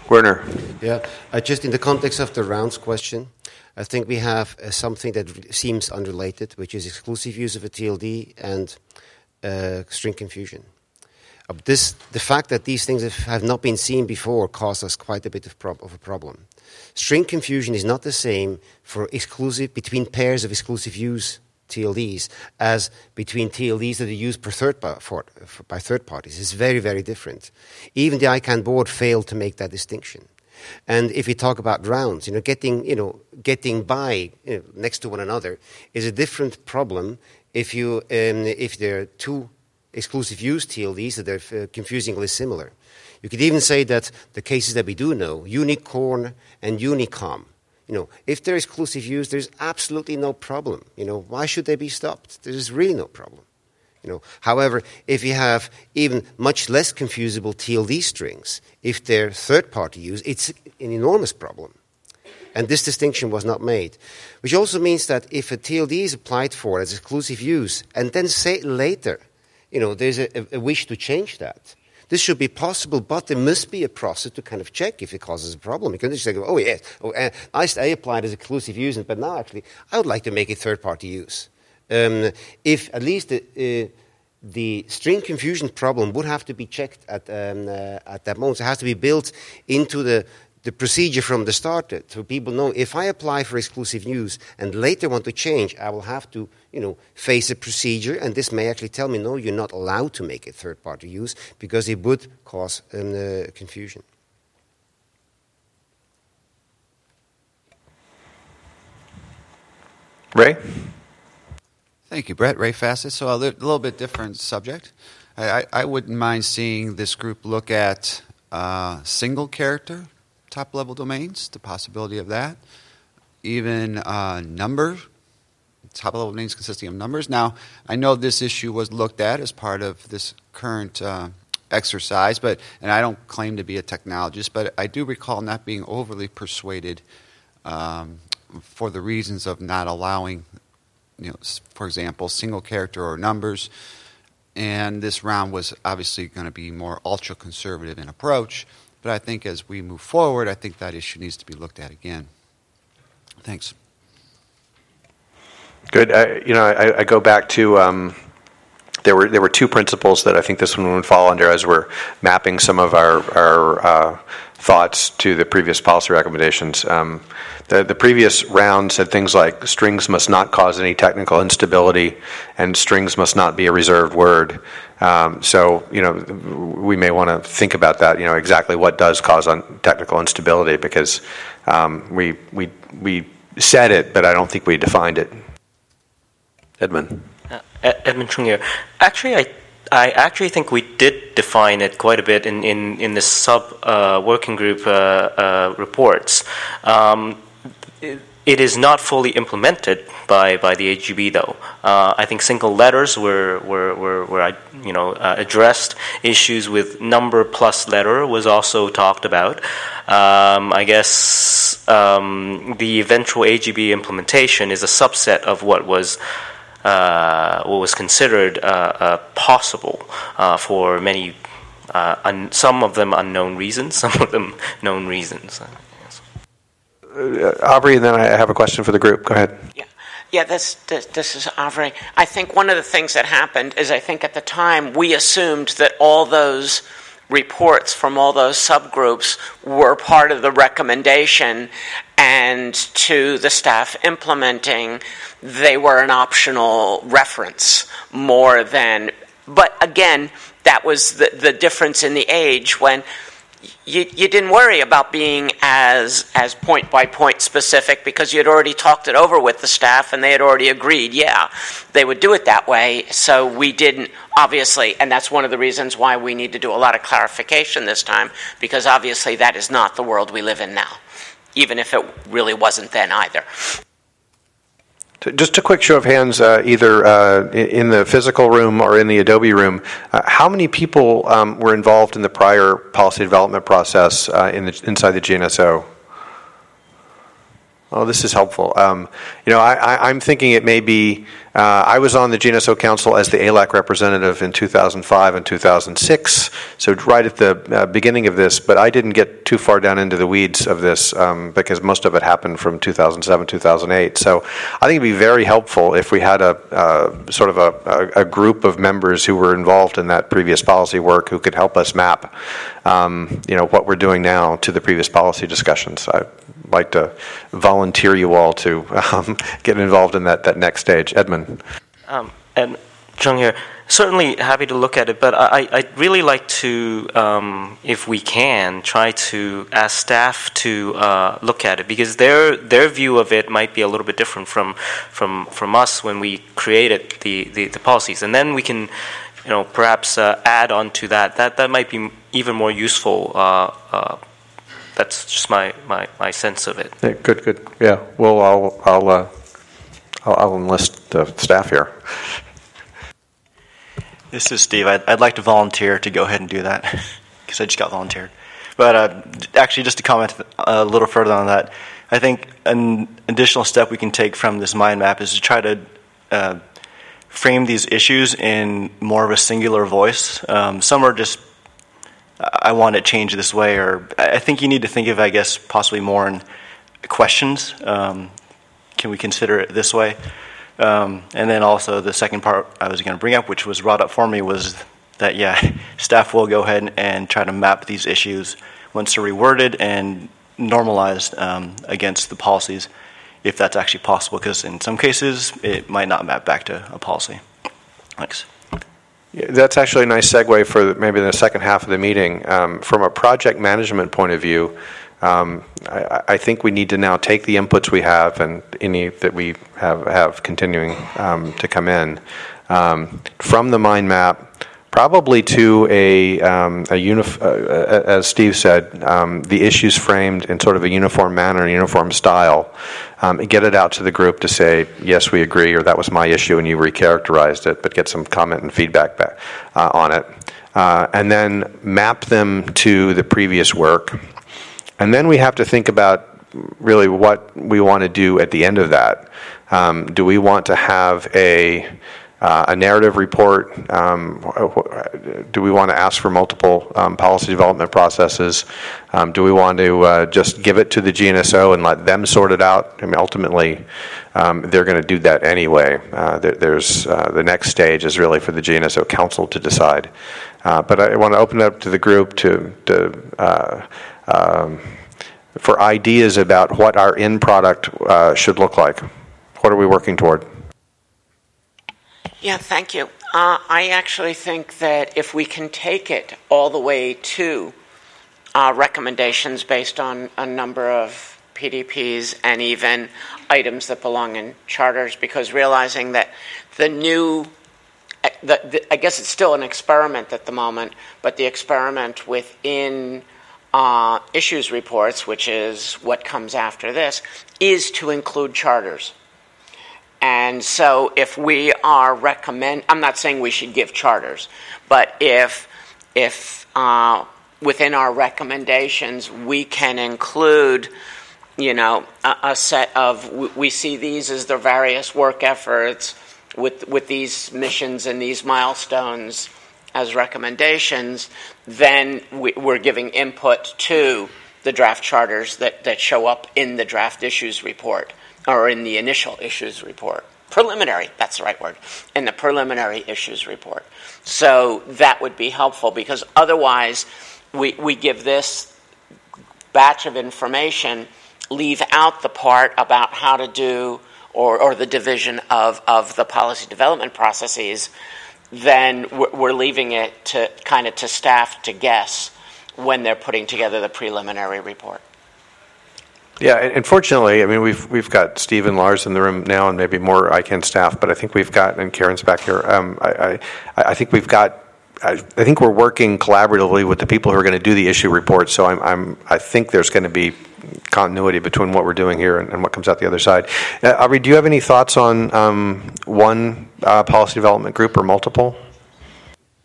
Werner. Yeah, just in the context of the rounds question, I think we have something that seems unrelated, which is exclusive use of a TLD and string confusion. The fact that these things have not been seen before causes us quite a bit of a problem. String confusion is not the same between pairs of exclusive use TLDs as between TLDs that are used by third parties. It's very, very different. Even the ICANN board failed to make that distinction. And if you talk about rounds, getting by next to one another is a different problem if there are two exclusive use TLDs that are confusingly similar. You could even say that the cases that we do know, Unicorn and Unicom, if they're exclusive use, there's absolutely no problem. Why should they be stopped? There's really no problem. However, if you have even much less confusable TLD strings, if they're third-party use, it's an enormous problem. And this distinction was not made, which also means that if a TLD is applied for as exclusive use, and then say later, there's a wish to change that, this should be possible, but there must be a process to kind of check if it causes a problem. You can just say, oh, yes, I applied as exclusive use, but now actually I would like to make it third-party use. If at least the string confusion problem would have to be checked at that moment. So it has to be built into the procedure from the start, so people know if I apply for exclusive use and later want to change, I will have to face a procedure, and this may actually tell me, no, you're not allowed to make it third-party use because it would cause confusion. Ray? Thank you, Brett. Ray Fassett. So a little bit different subject. I wouldn't mind seeing this group look at single character top-level domains, the possibility of that. Even number, top-level domains consisting of numbers. Now, I know this issue was looked at as part of this current exercise, and I don't claim to be a technologist, but I do recall not being overly persuaded for the reasons of not allowing, for example, single character or numbers. And this round was obviously going to be more ultra-conservative in approach. But I think as we move forward, I think that issue needs to be looked at again. Thanks. Good. I go back to there were two principles that I think this one would fall under as we're mapping some of our thoughts to the previous policy recommendations. The previous round said things like strings must not cause any technical instability and strings must not be a reserved word. So we may want to think about that, exactly what does cause technical instability, because we said it, but I don't think we defined it. Edmund. Edmund Chung here. Actually, I actually think we did define it quite a bit in the sub working group reports. It is not fully implemented by the AGB though. I think single letters were addressed. Issues with number plus letter was also talked about. I guess the eventual AGB implementation is a subset of what was considered possible for many, some of them unknown reasons, some of them known reasons. Aubrey, and then I have a question for the group. Go ahead. Yeah, this is Aubrey. I think one of the things that happened is I think at the time we assumed that all those reports from all those subgroups were part of the recommendation, and to the staff implementing, they were an optional reference more than. But again, that was the difference in the age when you didn't worry about being as point by point specific because you had already talked it over with the staff and they had already agreed, they would do it that way. So we didn't, obviously, and that's one of the reasons why we need to do a lot of clarification this time, because obviously that is not the world we live in now, even if it really wasn't then either. Just a quick show of hands, either in the physical room or in the Adobe room. How many people were involved in the prior policy development process inside the GNSO? Oh, this is helpful. I'm thinking it may be, I was on the GNSO Council as the ALAC representative in 2005 and 2006, so right at the beginning of this, but I didn't get too far down into the weeds of this because most of it happened from 2007, 2008. So I think it'd be very helpful if we had a group of members who were involved in that previous policy work who could help us map, what we're doing now to the previous policy discussions. I'd like to volunteer you all to get involved in that next stage. Edmund. And Chung here, certainly happy to look at it, but I'd really like to, if we can, try to ask staff to look at it, because their view of it might be a little bit different from us when we created the policies, and then we can, perhaps add on to that. That might be even more useful. That's just my sense of it. Yeah, good. Yeah. Well, I'll enlist the staff here. This is Steve. I'd like to volunteer to go ahead and do that because I just got volunteered. But actually, just to comment a little further on that, I think an additional step we can take from this mind map is to try to frame these issues in more of a singular voice. Some are just, I want it changed this way, or I think you need to think of, I guess, possibly more in questions. Can we consider it this way? And then also the second part I was going to bring up, which was brought up for me, was that, staff will go ahead and try to map these issues once they're reworded and normalized against the policies, if that's actually possible, because in some cases it might not map back to a policy. Thanks. Yeah, that's actually a nice segue for maybe the second half of the meeting. From a project management point of view, I think we need to now take the inputs we have and any that we have continuing to come in from the mind map, probably to as Steve said, the issues framed in sort of a uniform manner, uniform style. Get it out to the group to say, yes, we agree, or that was my issue and you recharacterized it, but get some comment and feedback back on it. And then map them to the previous work. And then we have to think about really what we want to do at the end of that. Do we want to have a narrative report? Do we want to ask for multiple policy development processes? Do we want to just give it to the GNSO and let them sort it out? I mean, ultimately, they're going to do that anyway. There's the next stage is really for the GNSO Council to decide. But I want to open it up to the group for ideas about what our end product should look like. What are we working toward? Yeah, thank you. I actually think that if we can take it all the way to recommendations based on a number of PDPs and even items that belong in charters, because realizing that I guess it's still an experiment at the moment, but the experiment within issues reports, which is what comes after this, is to include charters. And so if we are I'm not saying we should give charters, but if within our recommendations we can include, a set of, we see these as the various work efforts with these missions and these milestones as recommendations, then we're giving input to the draft charters that show up in the draft issues report, or in the initial issues report. Preliminary, that's the right word, in the preliminary issues report. So that would be helpful, because otherwise we give this batch of information, leave out the part about how to do or the division of the policy development processes, then we're leaving it to staff to guess when they're putting together the preliminary report. Yeah, unfortunately, I mean, we've got Steve and Lars in the room now, and maybe more ICANN staff, but I think we've got, and Karen's back here. I think we've got. I think we're working collaboratively with the people who are going to do the issue report. So I think there's going to be continuity between what we're doing here and what comes out the other side. Aubrey, do you have any thoughts on one policy development group or multiple?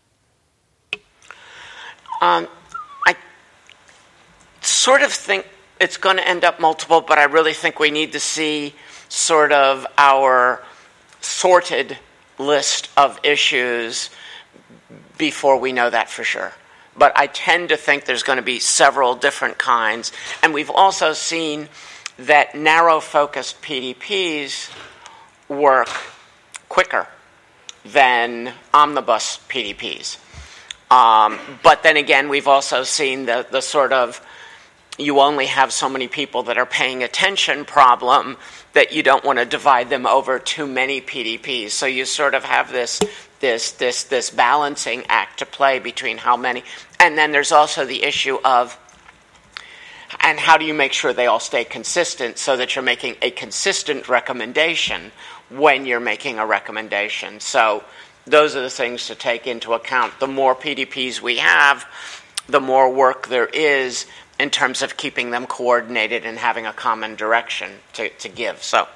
I sort of think it's going to end up multiple, but I really think we need to see sort of our sorted list of issues before we know that for sure. But I tend to think there's going to be several different kinds. And we've also seen that narrow-focused PDPs work quicker than omnibus PDPs. But then again, we've also seen the sort of you only have so many people that are paying attention problem that you don't want to divide them over too many PDPs. So you sort of have this balancing act to play between how many. And then there's also the issue of, and how do you make sure they all stay consistent so that you're making a consistent recommendation when you're making a recommendation. So those are the things to take into account. The more PDPs we have, the more work there is in terms of keeping them coordinated and having a common direction to give. So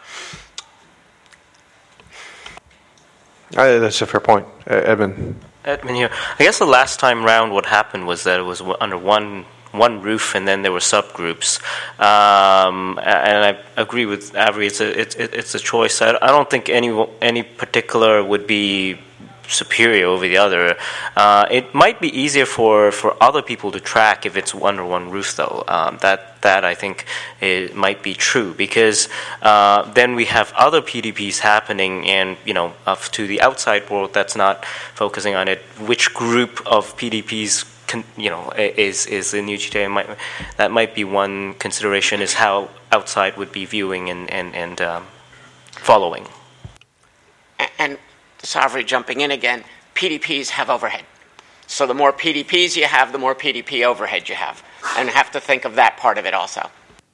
that's a fair point. Edmund here. I guess the last time round what happened was that it was under one roof, and then there were subgroups. And I agree with Avery. It's a choice. I don't think any particular would be superior over the other. It might be easier for other people to track if it's under one roof, though. That I think it might be true, because then we have other PDPs happening, and to the outside world that's not focusing on it, which group of PDPs is in UGTA. That might be one consideration, is how outside would be viewing and following. And Savri jumping in again, PDPs have overhead. So the more PDPs you have, the more PDP overhead you have. And have to think of that part of it also.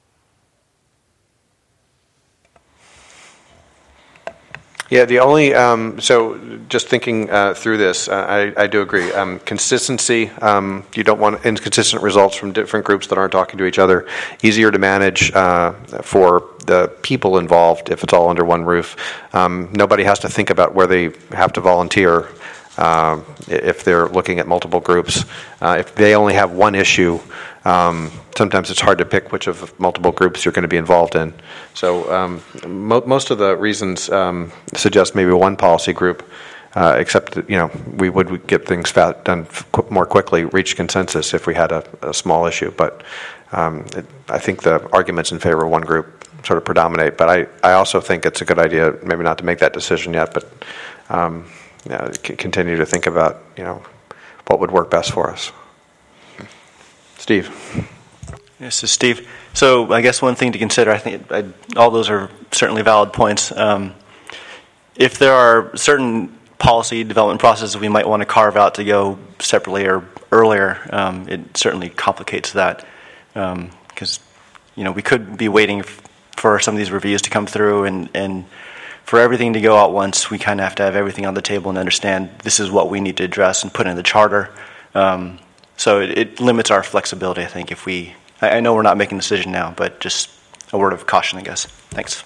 Yeah, the only, so just thinking through this, I do agree. Consistency, you don't want inconsistent results from different groups that aren't talking to each other. Easier to manage for the people involved if it's all under one roof. Nobody has to think about where they have to volunteer if they're looking at multiple groups. If they only have one issue, sometimes it's hard to pick which of multiple groups you're going to be involved in. So most of the reasons suggest maybe one policy group, except that, we would get things done more quickly, reach consensus if we had a small issue. But I think the arguments in favor of one group sort of predominate. But I also think it's a good idea, maybe not to make that decision yet, but continue to think about what would work best for us. Steve. Yes, so Steve. So I guess one thing to consider, I think all those are certainly valid points. If there are certain policy development processes we might want to carve out to go separately or earlier, it certainly complicates that, because we could be waiting for some of these reviews to come through, and for everything to go out once, we kind of have to have everything on the table and understand this is what we need to address and put in the charter. So it limits our flexibility, I think, if I know we're not making a decision now, but just a word of caution, I guess. Thanks.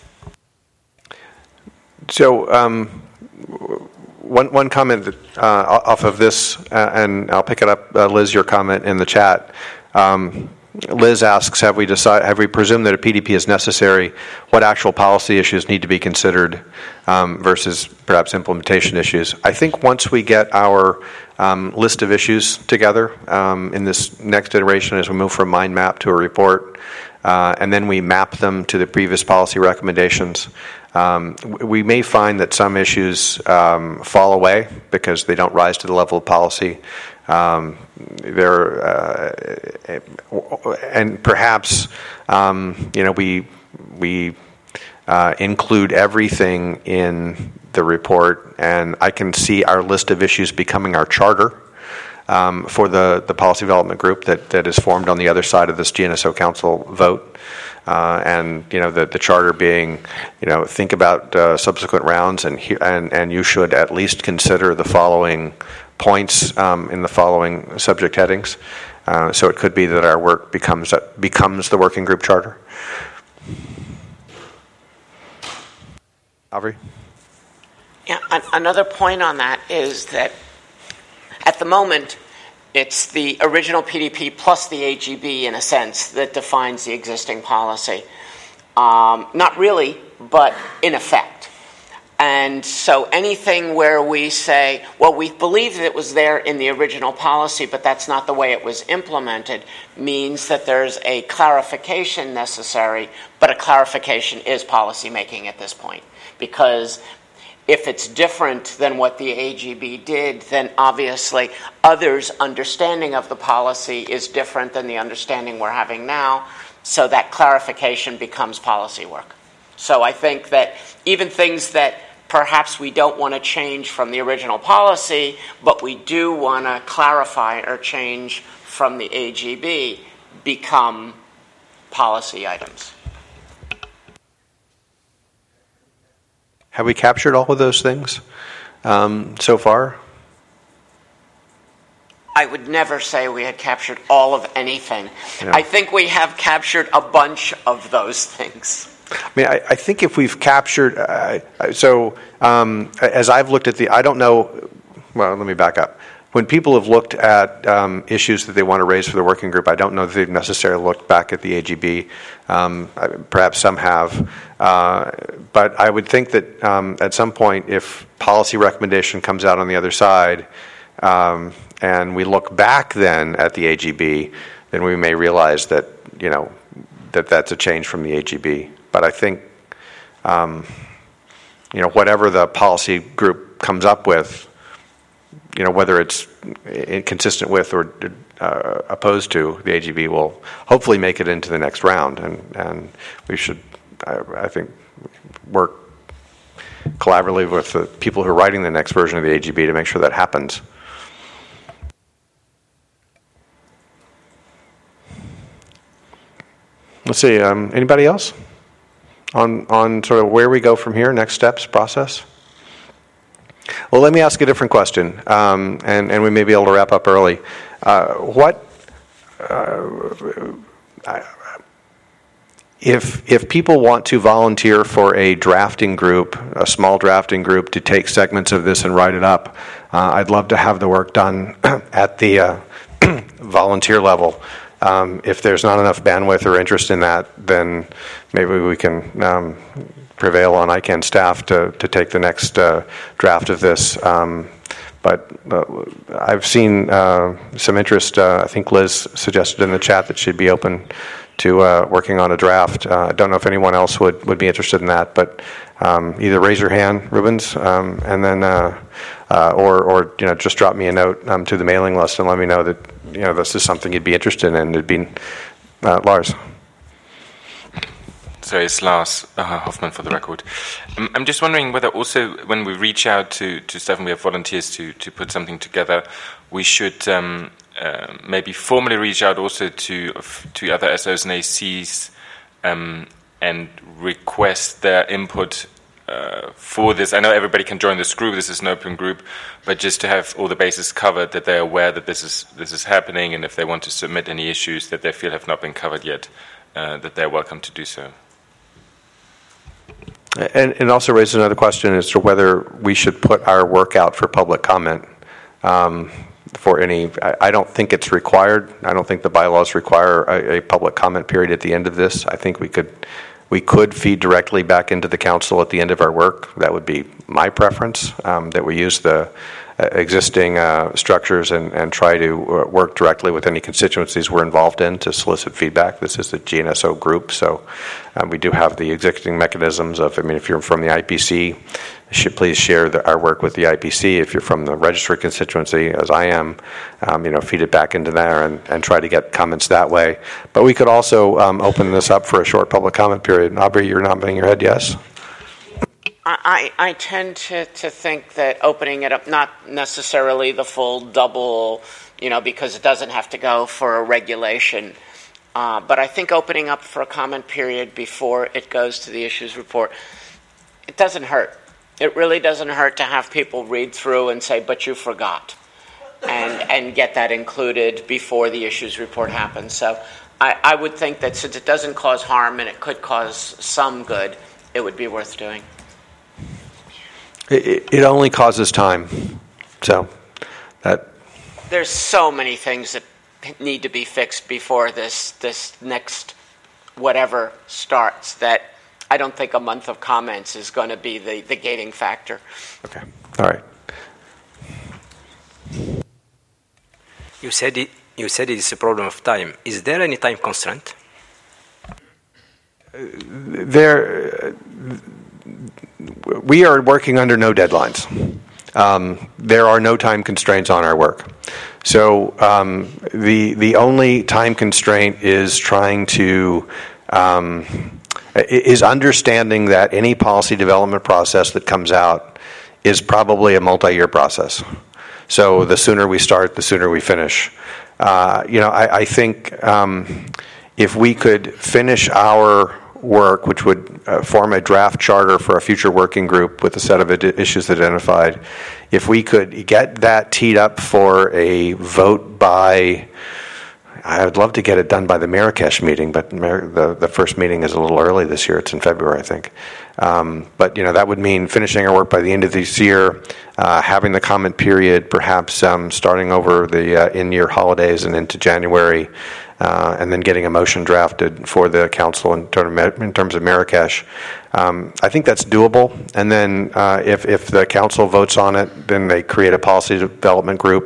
So one comment that, off of this, and I'll pick it up, Liz, your comment in the chat. Liz asks, have we presumed that a PDP is necessary? What actual policy issues need to be considered versus perhaps implementation issues? I think once we get our list of issues together in this next iteration, as we move from mind map to a report, and then we map them to the previous policy recommendations, we may find that some issues fall away because they don't rise to the level of policy. And perhaps we include everything in the report, and I can see our list of issues becoming our charter for the policy development group that is formed on the other side of this GNSO Council vote. And the charter being, think about subsequent rounds, and you should at least consider the following points in the following subject headings. So it could be that our work becomes the working group charter. Avery? Yeah, another point on that is that at the moment, It's the original PDP plus the AGB, in a sense, that defines the existing policy. Not really, but in effect. And so anything where we say, well, we believe that it was there in the original policy, but that's not the way it was implemented, means that there's a clarification necessary, but a clarification is policymaking at this point. Because if it's different than what the AGB did, then obviously others' understanding of the policy is different than the understanding we're having now, so that clarification becomes policy work. So I think that even things that perhaps we don't want to change from the original policy, but we do want to clarify or change from the AGB, become policy items. Have we captured all of those things so far? I would never say we had captured all of anything. Yeah. I think we have captured a bunch of those things. I mean, I think if we've captured, as I've looked at I don't know, well, let me back up. When people have looked at issues that they want to raise for the working group, I don't know that they've necessarily looked back at the AGB. Perhaps some have. But I would think that at some point, if policy recommendation comes out on the other side, and we look back then at the AGB, then we may realize that, that's a change from the AGB. But I think, whatever the policy group comes up with, whether it's inconsistent with or opposed to the AGB, will hopefully make it into the next round. And we should, I think, work collaboratively with the people who are writing the next version of the AGB to make sure that happens. Let's see, anybody else on sort of where we go from here, next steps, process? Well, let me ask a different question, and we may be able to wrap up early. If people want to volunteer for a drafting group, a small drafting group, to take segments of this and write it up, I'd love to have the work done at the volunteer level. If there's not enough bandwidth or interest in that, then maybe we can prevail on ICANN staff to take the next draft of this. But I've seen some interest. I think Liz suggested in the chat that she'd be open to working on a draft. I don't know if anyone else would be interested in that, but either raise your hand, Rubens, and then or just drop me a note to the mailing list and let me know that this is something you'd be interested in. It'd be Lars. Sorry, it's Lars Hoffman for the record. I'm just wondering whether also when we reach out to staff and we have volunteers to put something together, we should maybe formally reach out also to other SOs and ACs and request their input for this. I know everybody can join this group. This is an open group, but just to have all the bases covered, that they're aware that this is happening, and if they want to submit any issues that they feel have not been covered yet, that they're welcome to do so. And also raises another question as to whether we should put our work out for public comment for any. I don't think it's required. I don't think the bylaws require a public comment period at the end of this. I think we could feed directly back into the council at the end of our work. That would be my preference, that we use the existing structures and try to work directly with any constituencies we're involved in to solicit feedback. This is the GNSO group, so we do have the existing mechanisms of, if you're from the IPC, should please share our work with the IPC. If you're from the registry constituency, as I am, feed it back into there and try to get comments that way. But we could also open this up for a short public comment period. Aubrey, you're nodding your head yes? I tend to think that opening it up, not necessarily the full double, because it doesn't have to go for a regulation, but I think opening up for a comment period before it goes to the issues report, it doesn't hurt. It really doesn't hurt to have people read through and say, but you forgot, and get that included before the issues report happens. So I would think that since it doesn't cause harm and it could cause some good, it would be worth doing. It only causes time, so that there's so many things that need to be fixed before this next whatever starts that I don't think a month of comments is going to be the gating factor. Okay. All right. You said it is a problem of time. Is there any time constraint? We are working under no deadlines. There are no time constraints on our work. So the only time constraint is trying to is understanding that any policy development process that comes out is probably a multi-year process. So the sooner we start, the sooner we finish. I think if we could finish our work, which would form a draft charter for a future working group with a set of issues identified, if we could get that teed up for a vote by, I would love to get it done by the Marrakesh meeting, but the first meeting is a little early this year. It's in February, I think. But that would mean finishing our work by the end of this year, having the comment period, perhaps starting over the in-year holidays and into January, and then getting a motion drafted for the council in terms of Marrakesh. I think that's doable. And then if the council votes on it, then they create a policy development group.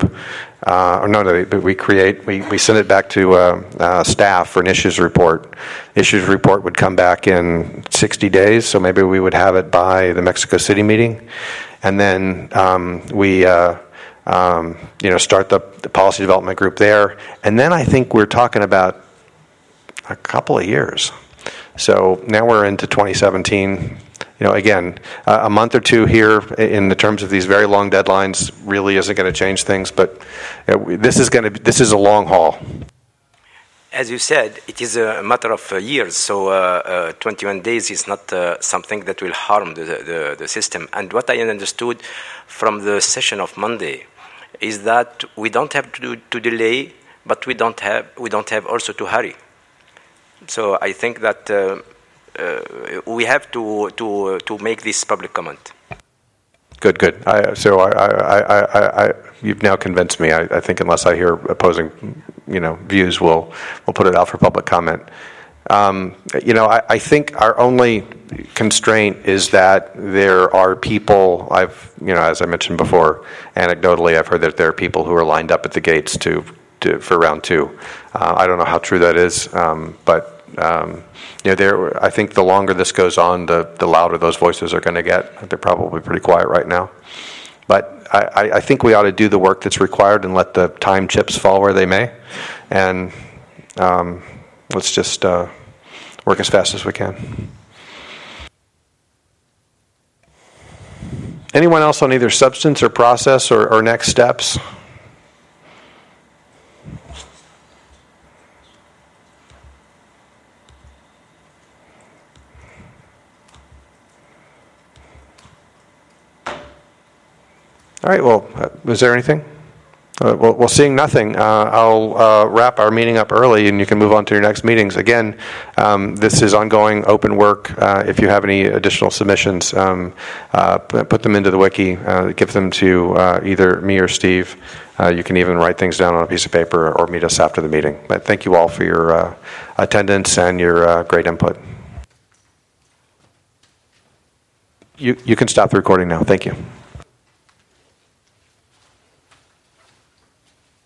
We send it back to staff for an issues report. Issues report would come back in 60 days, so maybe we would have it by the Mexico City meeting. And then we start the policy development group there. And then I think we're talking about a couple of years. So now we're into 2017. Again, a month or two here in the terms of these very long deadlines really isn't going to change things, but this is a long haul. As you said, it is a matter of years, so 21 days is not something that will harm the system. And what I understood from the session of Monday is that we don't have to delay, but we don't have also to hurry. So I think that we have to make this public comment. Good. You've now convinced me. I think unless I hear opposing, views, we'll put it out for public comment. I think our only constraint is that there are people. As I mentioned before, anecdotally, I've heard that there are people who are lined up at the gates for round two. I don't know how true that is, but. I think the longer this goes on, the louder those voices are going to get. They're probably pretty quiet right now. But I think we ought to do the work that's required and let the time chips fall where they may. And let's just work as fast as we can. Anyone else on either substance or process or next steps? All right, well, was there anything? Well, seeing nothing, I'll wrap our meeting up early and you can move on to your next meetings. Again, this is ongoing open work. If you have any additional submissions, put them into the wiki, give them to either me or Steve. You can even write things down on a piece of paper or meet us after the meeting. But thank you all for your attendance and your great input. You can stop the recording now. Thank you.